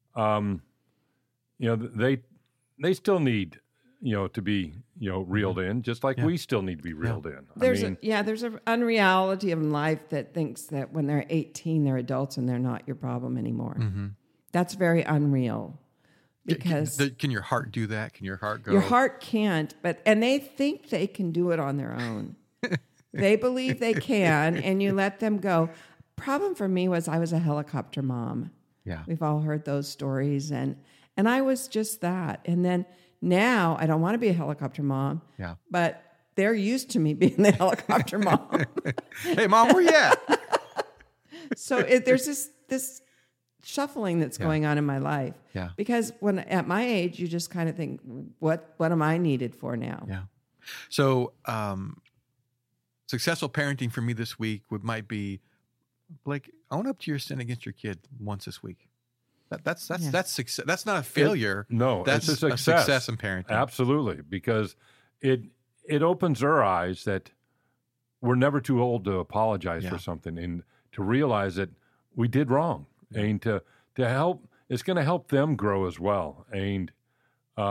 they still need, to be, reeled in, just like we still need to be reeled in. There's an unreality of life that thinks that when they're 18, they're adults and they're not your problem anymore. That's very unreal. Because can your heart do that? Can your heart go? Your heart can't, and they think they can do it on their own. They believe they can, and you let them go. Problem for me was I was a helicopter mom. Yeah. We've all heard those stories, and I was just that. And then now I don't want to be a helicopter mom. Yeah. But they're used to me being the helicopter mom. Hey, Mom, where you at? So there's this shuffling that's going on in my life. Yeah. Because when at my age, you just kind of think, what am I needed for now? Yeah. So successful parenting for me this week might be, Blake, own up to your sin against your kid once this week. That's success. That's not a failure. That's it's a success in parenting. Absolutely, because it opens our eyes that we're never too old to apologize for something, and to realize that we did wrong, and to help. It's going to help them grow as well. And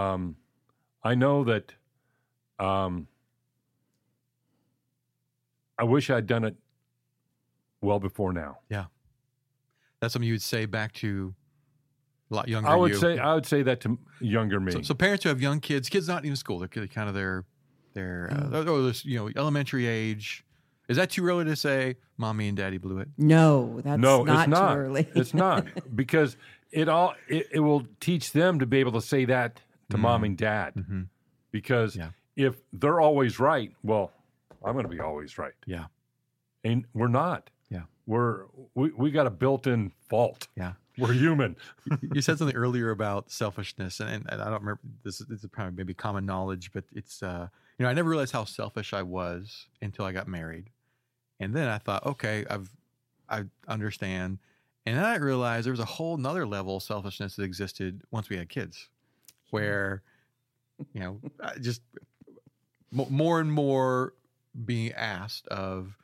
I know that I wish I'd done it well before now. Yeah. That's something you would say back to a lot younger I would you. say that to younger me. So parents who have young kids not even in school, they're kind of their elementary age. Is that too early to say mommy and daddy blew it? No, that's No, not it's not. too early. It's not, because it will teach them to be able to say that to mom and dad. Mm-hmm. Because if they're always right, well, I'm going to be always right. Yeah. And we're not. Yeah. We got a built-in fault. Yeah. We're human. You said something earlier about selfishness, and I don't remember, this is probably maybe common knowledge, but it's, I never realized how selfish I was until I got married. And then I thought, okay, I understand. And then I realized there was a whole nother level of selfishness that existed once we had kids, where, just more and more being asked of,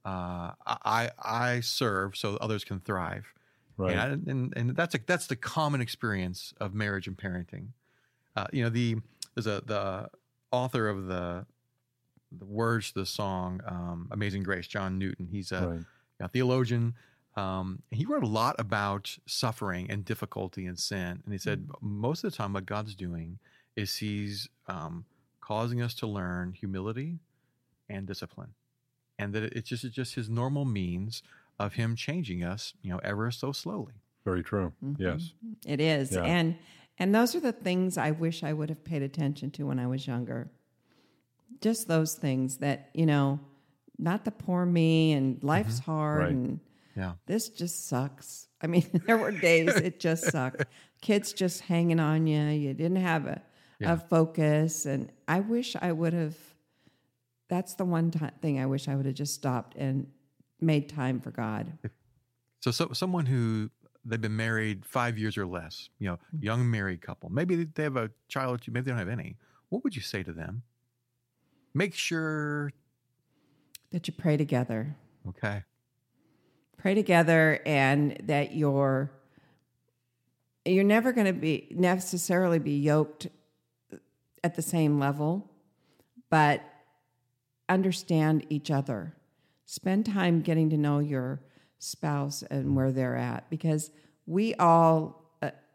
I serve so others can thrive. Right. And that's the common experience of marriage and parenting. There's the author of the words to the song Amazing Grace, John Newton. He's a theologian. He wrote a lot about suffering and difficulty and sin. And he said most of the time what God's doing is he's causing us to learn humility and discipline. And that it's just his normal means of him changing us, ever so slowly. Very true. Mm-hmm. Yes. It is. Yeah. And those are the things I wish I would have paid attention to when I was younger. Just those things that, not the poor me and life's hard Right. and Yeah. this just sucks. I mean, there were days it just sucked. Kids just hanging on you. You didn't have a focus. And I wish I would have, that's the one thing I wish I would have just stopped and made time for God. So someone who they've been married 5 years or less, young married couple, maybe they have a child or two, maybe they don't have any. What would you say to them? Make sure That you pray together. Okay. Pray together, and that you're never going to necessarily be yoked at the same level, but understand each other. Spend time getting to know your spouse and where they're at, because we all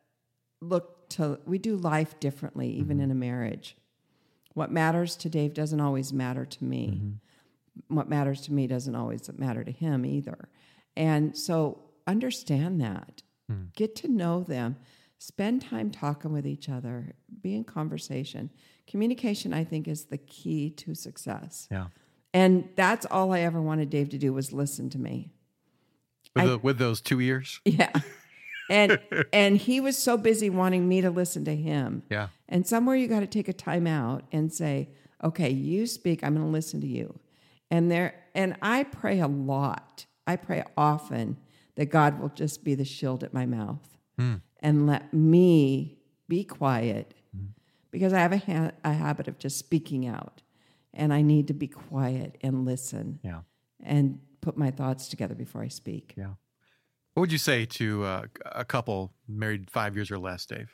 we do life differently, even in a marriage. What matters to Dave doesn't always matter to me. Mm-hmm. What matters to me doesn't always matter to him either. And so understand that. Get to know them. Spend time talking with each other. Be in conversation. Communication, I think, is the key to success. Yeah. And that's all I ever wanted Dave to do, was listen to me. With those 2 ears? Yeah. And he was so busy wanting me to listen to him. Yeah. And somewhere you got to take a time out and say, okay, you speak, I'm going to listen to you. And I pray a lot. I pray often that God will just be the shield at my mouth and let me be quiet, because I have a habit of just speaking out, and I need to be quiet and listen and put my thoughts together before I speak. Yeah. What would you say to a couple married 5 years or less, Dave?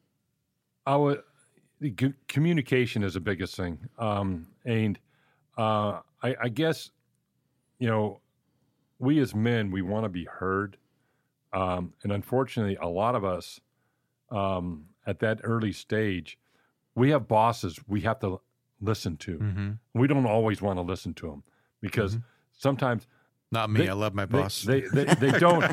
Communication is the biggest thing. And I guess, we as men, we want to be heard. And unfortunately, a lot of us at that early stage, we have bosses we have to listen to. Mm-hmm. We don't always want to listen to them, because sometimes... Not me. I love my boss. They don't.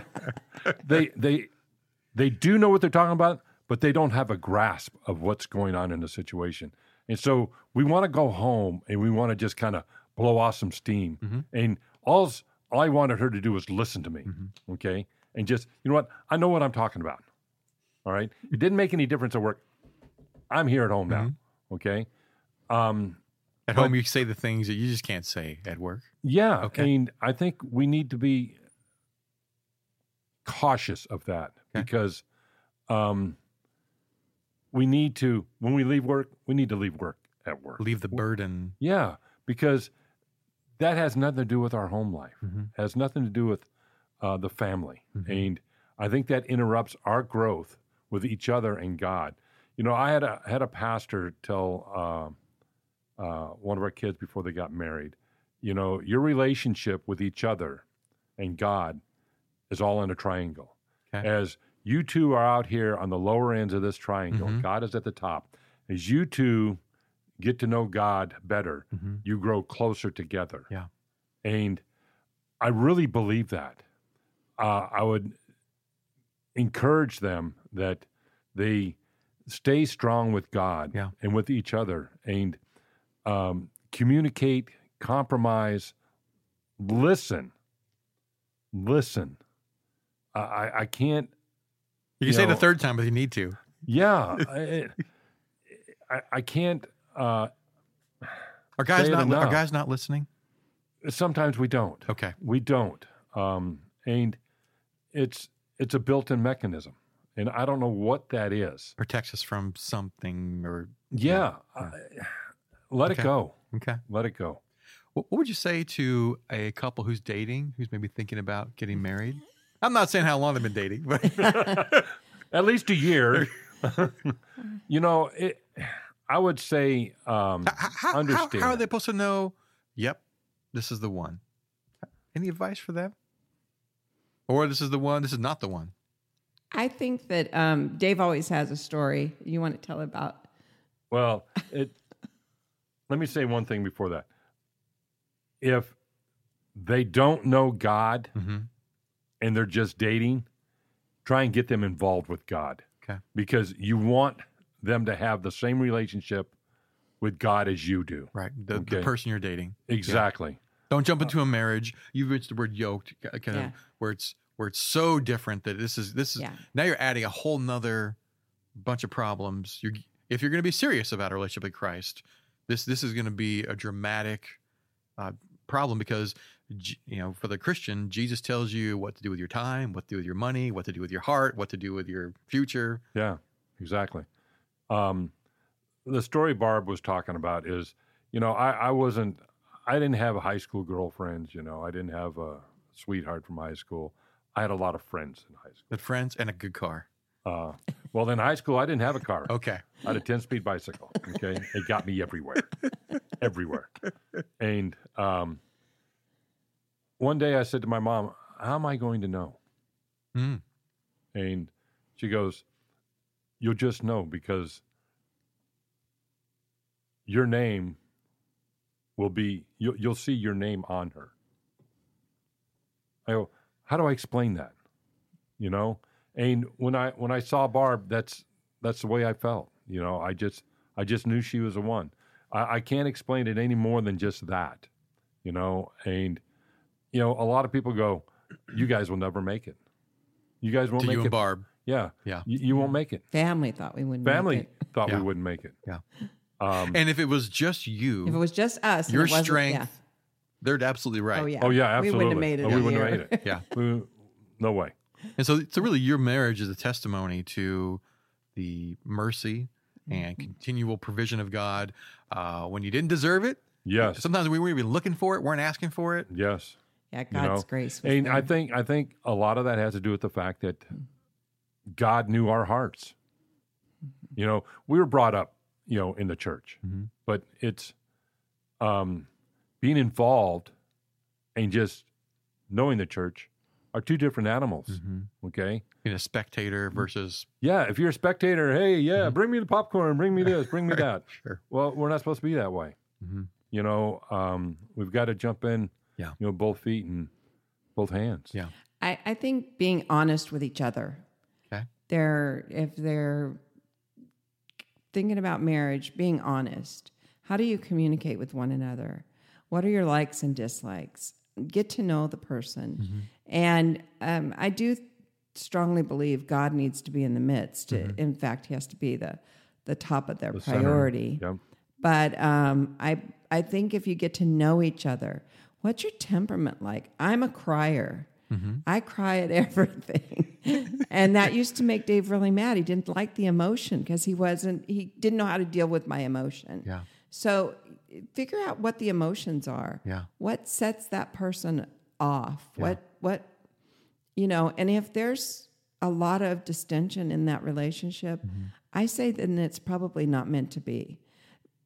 They do know what they're talking about, but they don't have a grasp of what's going on in the situation. And so we want to go home and we want to just kind of blow off some steam. Mm-hmm. And all I wanted her to do was listen to me, okay? And just, I know what I'm talking about, all right? It didn't make any difference at work. I'm here at home now, okay? At home, you say the things that you just can't say at work. Yeah, okay. And I think we need to be cautious of that, because we need to, when we leave work, we need to leave work at work. Leave the burden. Yeah, because that has nothing to do with our home life. It has nothing to do with the family. And I think that interrupts our growth with each other and God. I had a pastor tell one of our kids before they got married, your relationship with each other and God is all in a triangle. Okay. As you two are out here on the lower ends of this triangle, Mhm. God is at the top. As you two get to know God better, Mhm. you grow closer together. Yeah. And I really believe that. I would encourage them that they stay strong with God Yeah. and with each other and communicate, compromise, listen. I can't. You can say it a third time if you need to. Yeah, I can't. Are guys Say it not? Are enough. guys not listening? Sometimes we don't. Okay. We don't. And it's a built-in mechanism, and I don't know what that is. Protects us from something, or Yeah, let it Okay. go. okay. Let it go. What would you say to a couple who's dating, who's maybe thinking about getting married? I'm not saying how long they've been dating, but At least a year. I would say understand. how are they supposed to know? Yep, this is the one. Any advice for them? Or this is the one. This is not the one. I think that Dave always has a story you want to tell about. Well, let me say one thing before that. If they don't know God Mm-hmm. and they're just dating, try and get them involved with God. Okay. Because you want them to have the same relationship with God as you do. Right. The Okay. person you're dating. Exactly. Don't jump into a marriage. You've used the word yoked, kind Yeah. of where it's so different that this is Yeah. now you're adding a whole nother bunch of problems. If you're going to be serious about a relationship with Christ, this is going to be a dramatic problem because for the Christian, Jesus tells you what to do with your time, what to do with your money, what to do with your heart, what to do with your future. Yeah, exactly. The story Barb was talking about is, I didn't have high school girlfriends, I didn't have a sweetheart from high school. I had a lot of friends in high school. Good friends and a good car. Well, in high school, I didn't have a car. Okay. I had a 10-speed bicycle. Okay. It got me everywhere. Everywhere. And one day I said to my mom, how am I going to know? Mm. And she goes, you'll just know because your name will be, you'll see your name on her. I go, how do I explain that? And when I saw Barb, that's the way I felt. I just knew she was the one. I can't explain it any more than just that. And a lot of people go, you guys will never make it. You guys won't To make you it. and Barb. Yeah. Yeah. You won't make it. Family thought we wouldn't Family make it. thought Yeah. we wouldn't make it. Yeah. Um, And if it was just you, If it was just us, and your it wasn't- strength, yeah. they're absolutely right. Oh yeah. Oh, yeah, We absolutely. wouldn't have made it. Oh, we a wouldn't have year. made it. Yeah. no way. And so really your marriage is a testimony to the mercy and continual provision of God when you didn't deserve it. Yes. Sometimes we weren't even looking for it, weren't asking for it. Yes. Yeah, God's grace. Was And there. I think a lot of that has to do with the fact that God knew our hearts. We were brought up, in the church, Mhm. but it's being involved and just knowing the church are two different animals. Mm-hmm. Okay. Being a spectator versus Yeah. If you're a spectator, hey, yeah, bring me the popcorn, bring me this, bring me that. sure. Well, we're not supposed to be that way. Mm-hmm. We've got to jump in, Yeah. both feet and both hands. Yeah. I think being honest with each other. Okay. If they're thinking about marriage, being honest. How do you communicate with one another? What are your likes and dislikes? Get to know the person. Mm-hmm. And I do strongly believe God needs to be in the midst. Mm-hmm. In fact, he has to be the top of their The center. priority. Yep. But I think if you get to know each other, what's your temperament like? I'm a crier. Mm-hmm. I cry at everything. And that used to make Dave really mad. He didn't like the emotion because he didn't know how to deal with my emotion. Yeah. So figure out what the emotions are. Yeah. What sets that person off? Yeah. What and if there's a lot of distension in that relationship, I say then it's probably not meant to be.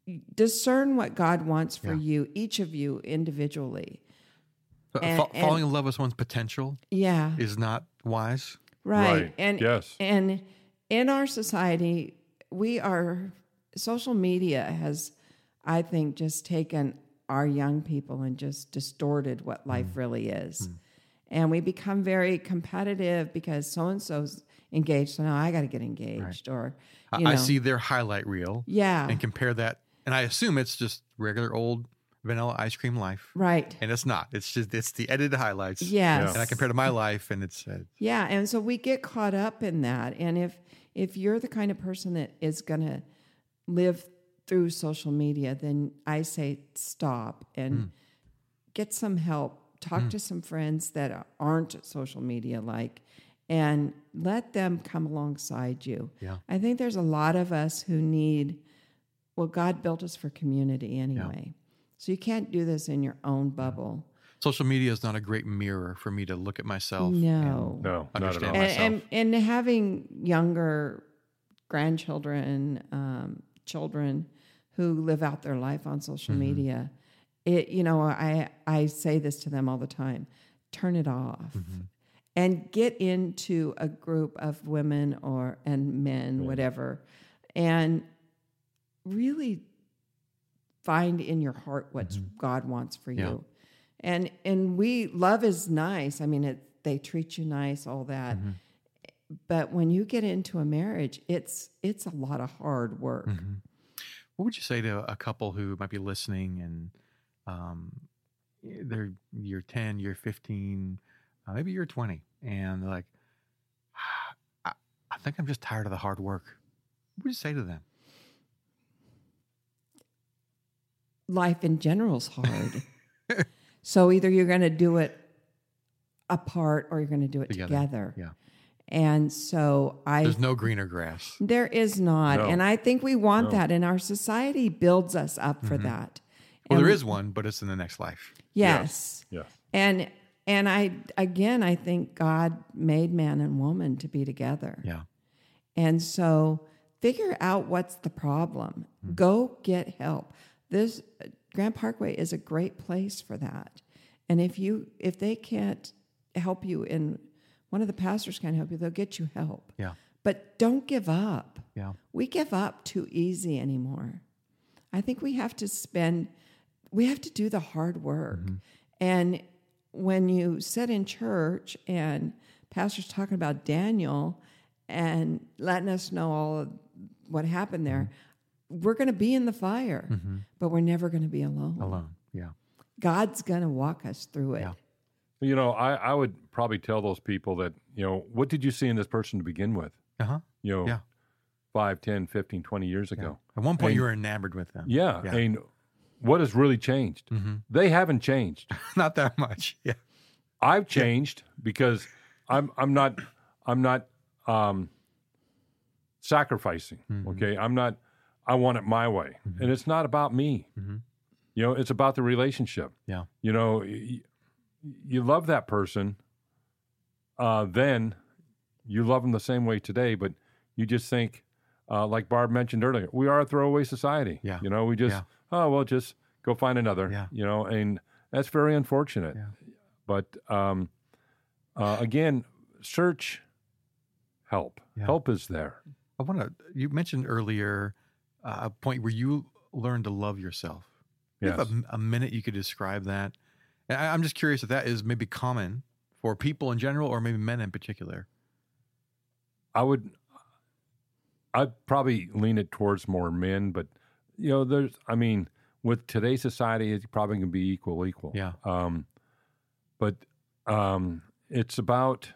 discern what God wants for Yeah. you, each of you individually. Falling in love with someone's potential Yeah. is not wise. Right. Right. Yes. And in our society, social media has, I think, just taken our young people and just distorted what life really is. And we become very competitive because so-and-so's engaged, so now I got to get engaged. Or, I see their highlight reel Yeah. and compare that. And I assume it's just regular old vanilla ice cream life. Right. And it's not. It's the edited highlights. Yes. And I compare to my life, and it's Yeah, and so we get caught up in that. And if you're the kind of person that is going to live through social media, then I say stop and get some help. Talk to some friends that aren't social media like, and let them come alongside you. Yeah. I think there's a lot of us who need, well, God built us for community anyway. So you can't do this in your own bubble. social media is not a great mirror for me to look at myself. No. No, not at Understand all. myself. And having younger grandchildren, children who live out their life on social media, I say this to them all the time: turn it off, and get into a group of women and men, whatever, and really find in your heart what God wants for you. And love is nice. I mean, they treat you nice, all that. But when you get into a marriage, it's a lot of hard work. What would you say to a couple who might be listening and they're year 10, year 15, maybe year 20, and they're like, I think I'm just tired of the hard work. What would you say to them? Life in general is hard. So either you're going to do it apart or you're going to do it together. Yeah. And so there's no greener grass. There is not. No. And I think we want that, and our society builds us up for that. Well, And there is one, but it's in the next life. Yes. Yes. And I think God made man and woman to be together. Yeah. And so figure out what's the problem. Go get help. This Grand Parkway is a great place for that. And if they can't help you, one of the pastors can't help you, they'll get you help. Yeah. But don't give up. Yeah. We give up too easy anymore. I think we have to do the hard work. And when you sit in church and pastor's talking about Daniel and letting us know all of what happened there, we're going to be in the fire, but we're never going to be alone. Yeah. God's going to walk us through it. Yeah. I would probably tell those people that, what did you see in this person to begin with? Uh-huh. Yeah. 5, 10, 15, 20 years ago. At one point, you were enamored with them. Yeah. And what has really changed? They haven't changed. Not that much. Yeah. I've changed because I'm not sacrificing. Okay. I want it my way. And it's not about me. It's about the relationship. Yeah. You love that person, then you love them the same way today, but you just think, like Barb mentioned earlier, we are a throwaway society. Yeah. We just, just go find another, Yeah. And that's very unfortunate. Yeah. But again, search help. Yeah. Help is there. You mentioned earlier a point where you learned to love yourself. You Yes. have a minute you could describe that. And I'm just curious if that is maybe common for people in general or maybe men in particular. I'd probably lean it towards more men, but with today's society, it's probably going to be equal. Yeah. But it's about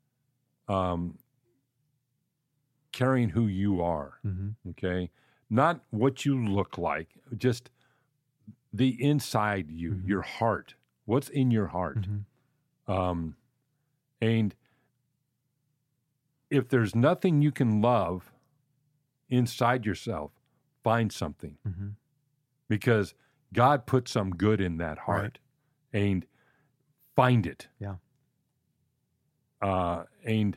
carrying who you are. Okay, not what you look like, just the inside you, your heart. What's in your heart? And if there's nothing you can love inside yourself, find something. Because God put some good in that heart. And find it. Yeah. And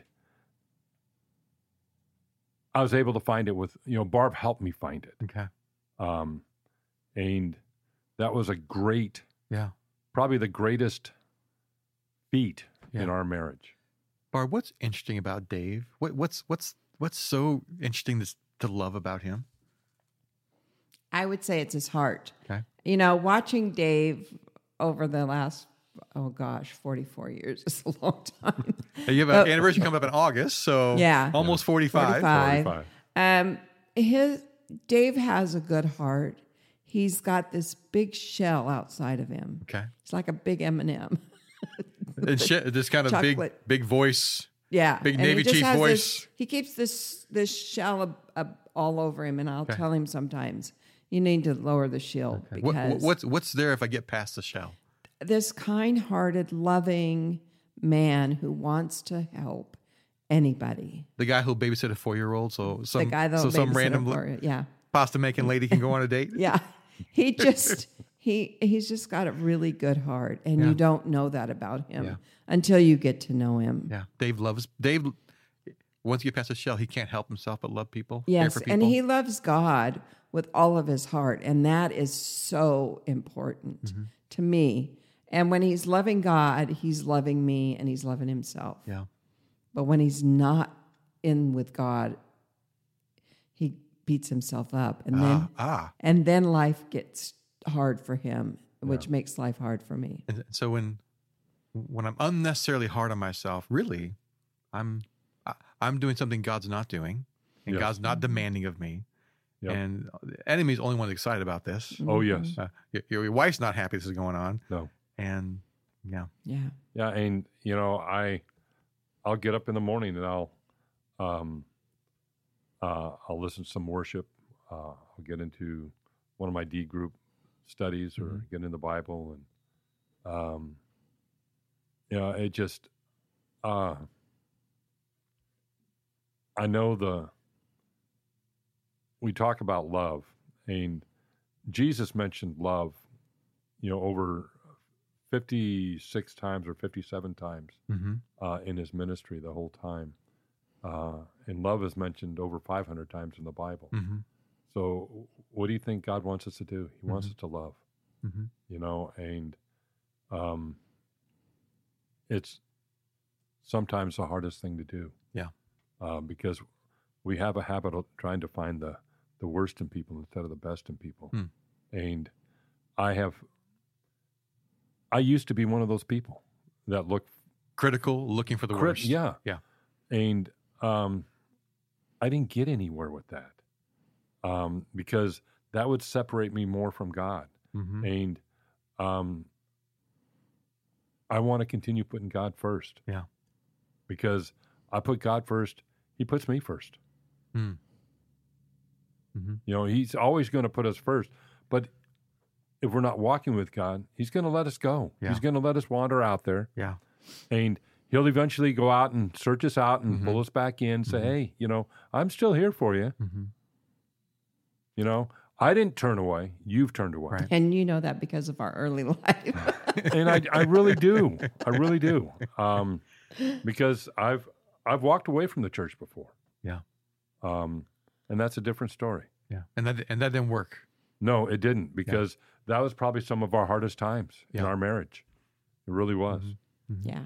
I was able to find it with, Barb helped me find it. Okay. And that was a great, Yeah. probably the greatest feat Yeah. in our marriage. Barb, what's interesting about Dave? What's so interesting to love about him? I would say it's his heart. Okay. You know, watching Dave over the last, 44 years is a long time. You have an anniversary coming up in August, so Yeah. almost 45. 45. Dave has a good heart. He's got this big shell outside of him. Okay. It's like a big M&M. And this kind of Chocolate. big voice. Yeah. Big And he Navy just chief has voice. He keeps this shell all over him, and I'll tell him sometimes, you need to lower the shield because What's there if I get past the shell? this kind-hearted, loving man who wants to help anybody. The guy who'll babysit a 4-year-old, so some The guy that'll some babysit random him for you. Yeah. pasta making lady can go on a date. Yeah. He just he's just got a really good heart, and Yeah. you don't know that about him Yeah. until you get to know him. Yeah, Dave. Once you get past the shell, he can't help himself but love people. care Yes, for people. and he loves God with all of his heart, and that is so important Mm-hmm. to me. And when he's loving God, he's loving me, and he's loving himself. Yeah, But when he's not in with God, he beats himself up, and then life gets hard for him, which makes life hard for me. And so when I'm unnecessarily hard on myself, really, I'm doing something God's not doing, and Yes. God's not demanding of me. Yep. And the enemy's the only one excited about this. Oh, yes. Your wife's not happy this is going on. No. And yeah, Yeah. Yeah, and I'll get up in the morning and I'll listen to some worship. I'll get into one of my D group studies or get in the Bible, and it just I know we talk about love, and Jesus mentioned love, over 56 times or 57 times in his ministry the whole time. And love is mentioned over 500 times in the Bible. So what do you think God wants us to do? He wants us to love, and it's sometimes the hardest thing to do. Yeah. Because we have a habit of trying to find the worst in people instead of the best in people. And I used to be one of those people that look critical, looking for the worst. Yeah. Yeah. And I didn't get anywhere with that because that would separate me more from God. And I want to continue putting God first. Yeah. Because I put God first, he puts me first. He's always going to put us first. But if we're not walking with God, he's going to let us go. Yeah. He's going to let us wander out there. Yeah. And he'll eventually go out and search us out and pull us back in, say, hey, I'm still here for you. I didn't turn away. You've turned away. Right. And you know that because of our early life. And I really do. I really do. Because I've walked away from the church before. Yeah. And that's a different story. Yeah. And that didn't work. No, it didn't, because that was probably some of our hardest times in our marriage. It really was. Yeah.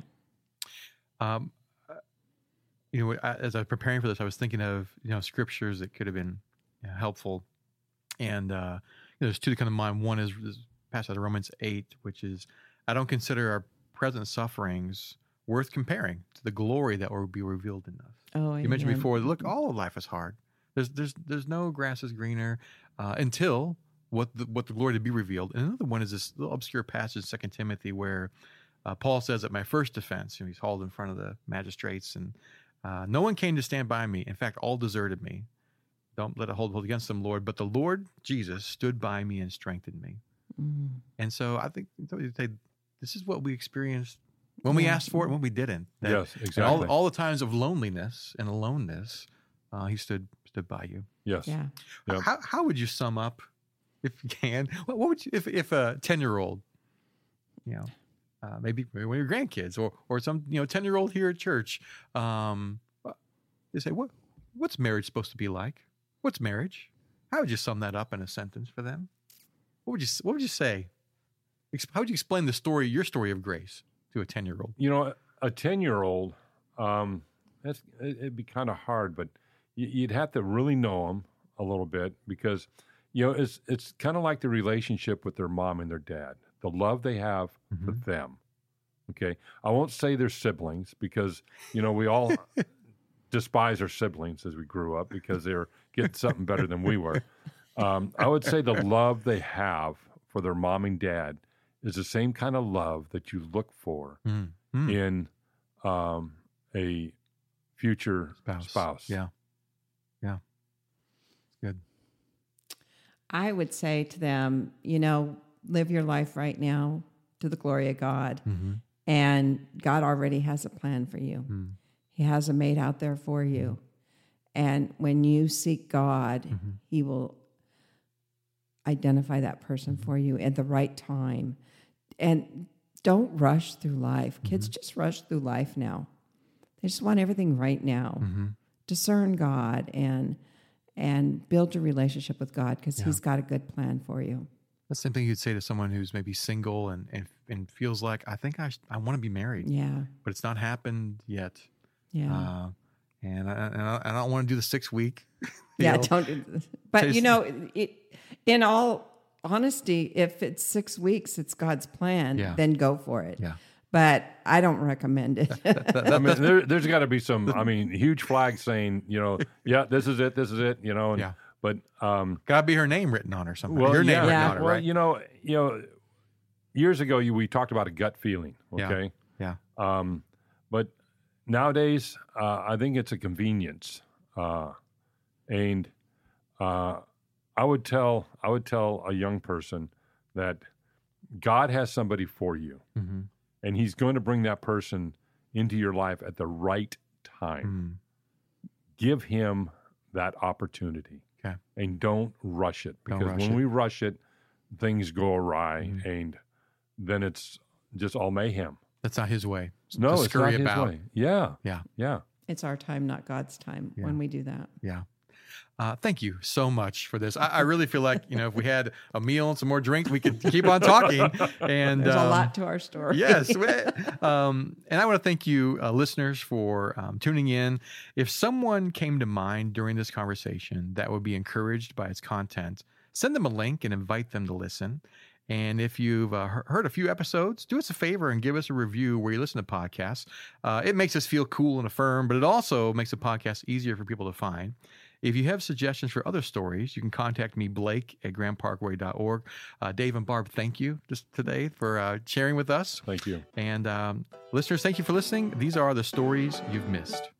As I was preparing for this, I was thinking of, scriptures that could have been helpful. And there's two that come to mind. One is passage out of Romans 8, which is, I don't consider our present sufferings worth comparing to the glory that will be revealed in us. Oh, You mentioned before, look, all of life is hard. There's no grass is greener until what the glory to be revealed. And another one is this little obscure passage, 2 Timothy, where Paul says at my first defense, he's hauled in front of the magistrates, and no one came to stand by me. In fact, all deserted me. Don't let it hold against them, Lord. But the Lord Jesus stood by me and strengthened me. And so I think this is what we experienced when we asked for it and when we didn't. Yes, exactly. All the times of loneliness and aloneness, he stood by you. Yes. Yeah. Yep. How would you sum up, if you can? What would you, if a 10-year-old, maybe one of your grandkids or some 10-year-old here at church, they say, what's marriage supposed to be like? What's marriage? How would you sum that up in a sentence for them? What would you say? How would you explain your story of grace to a 10-year-old? You know, a 10-year-old, it'd be kind of hard, but you'd have to really know them a little bit because, you know, it's kind of like the relationship with their mom and their dad, the love they have for them. Okay, I won't say they're siblings because, you know, we all despise our siblings as we grew up because they're getting something better than we were. I would say the love they have for their mom and dad is the same kind of love that you look for in a future spouse. Yeah. Good. I would say to them, you know, live your life right now to the glory of God. And God already has a plan for you. He has a mate out there for you. And when you seek God, He will identify that person for you at the right time. And don't rush through life. Kids just rush through life now. They just want everything right now. Discern God and build your relationship with God because He's got a good plan for you. That's the same thing you'd say to someone who's maybe single and feels like, I think I want to be married. Yeah. But it's not happened yet. Yeah. And I don't want to do the 6 week. Don't do this. But, you know, in all honesty, if it's 6 weeks, it's God's plan, then go for it. Yeah. But I don't recommend it. I mean, there's got to be some, huge flags saying, you know, this is it, you know. And, but got to be her name written on or something. Well, your name written on it, well, right? you know, years ago we talked about a gut feeling, okay? Yeah. But nowadays, I think it's a convenience, and I would tell a young person that God has somebody for you, and He's going to bring that person into your life at the right time. Give Him that opportunity, and don't rush it because when we rush it, things go awry, and then it's just all mayhem. That's not His way. No, it's not His way. Yeah. It's our time, not God's time when we do that. Yeah. Thank you so much for this. I really feel like, you know, if we had a meal and some more drinks, we could keep on talking. And there's a lot to our story. Yes. And I want to thank you, listeners, for tuning in. If someone came to mind during this conversation that would be encouraged by its content, send them a link and invite them to listen. And if you've heard a few episodes, do us a favor and give us a review where you listen to podcasts. It makes us feel cool and affirmed, but it also makes the podcast easier for people to find. If you have suggestions for other stories, you can contact me, Blake@grandparkway.org. Dave and Barb, thank you just today for sharing with us. Thank you. And listeners, thank you for listening. These are the stories you've missed.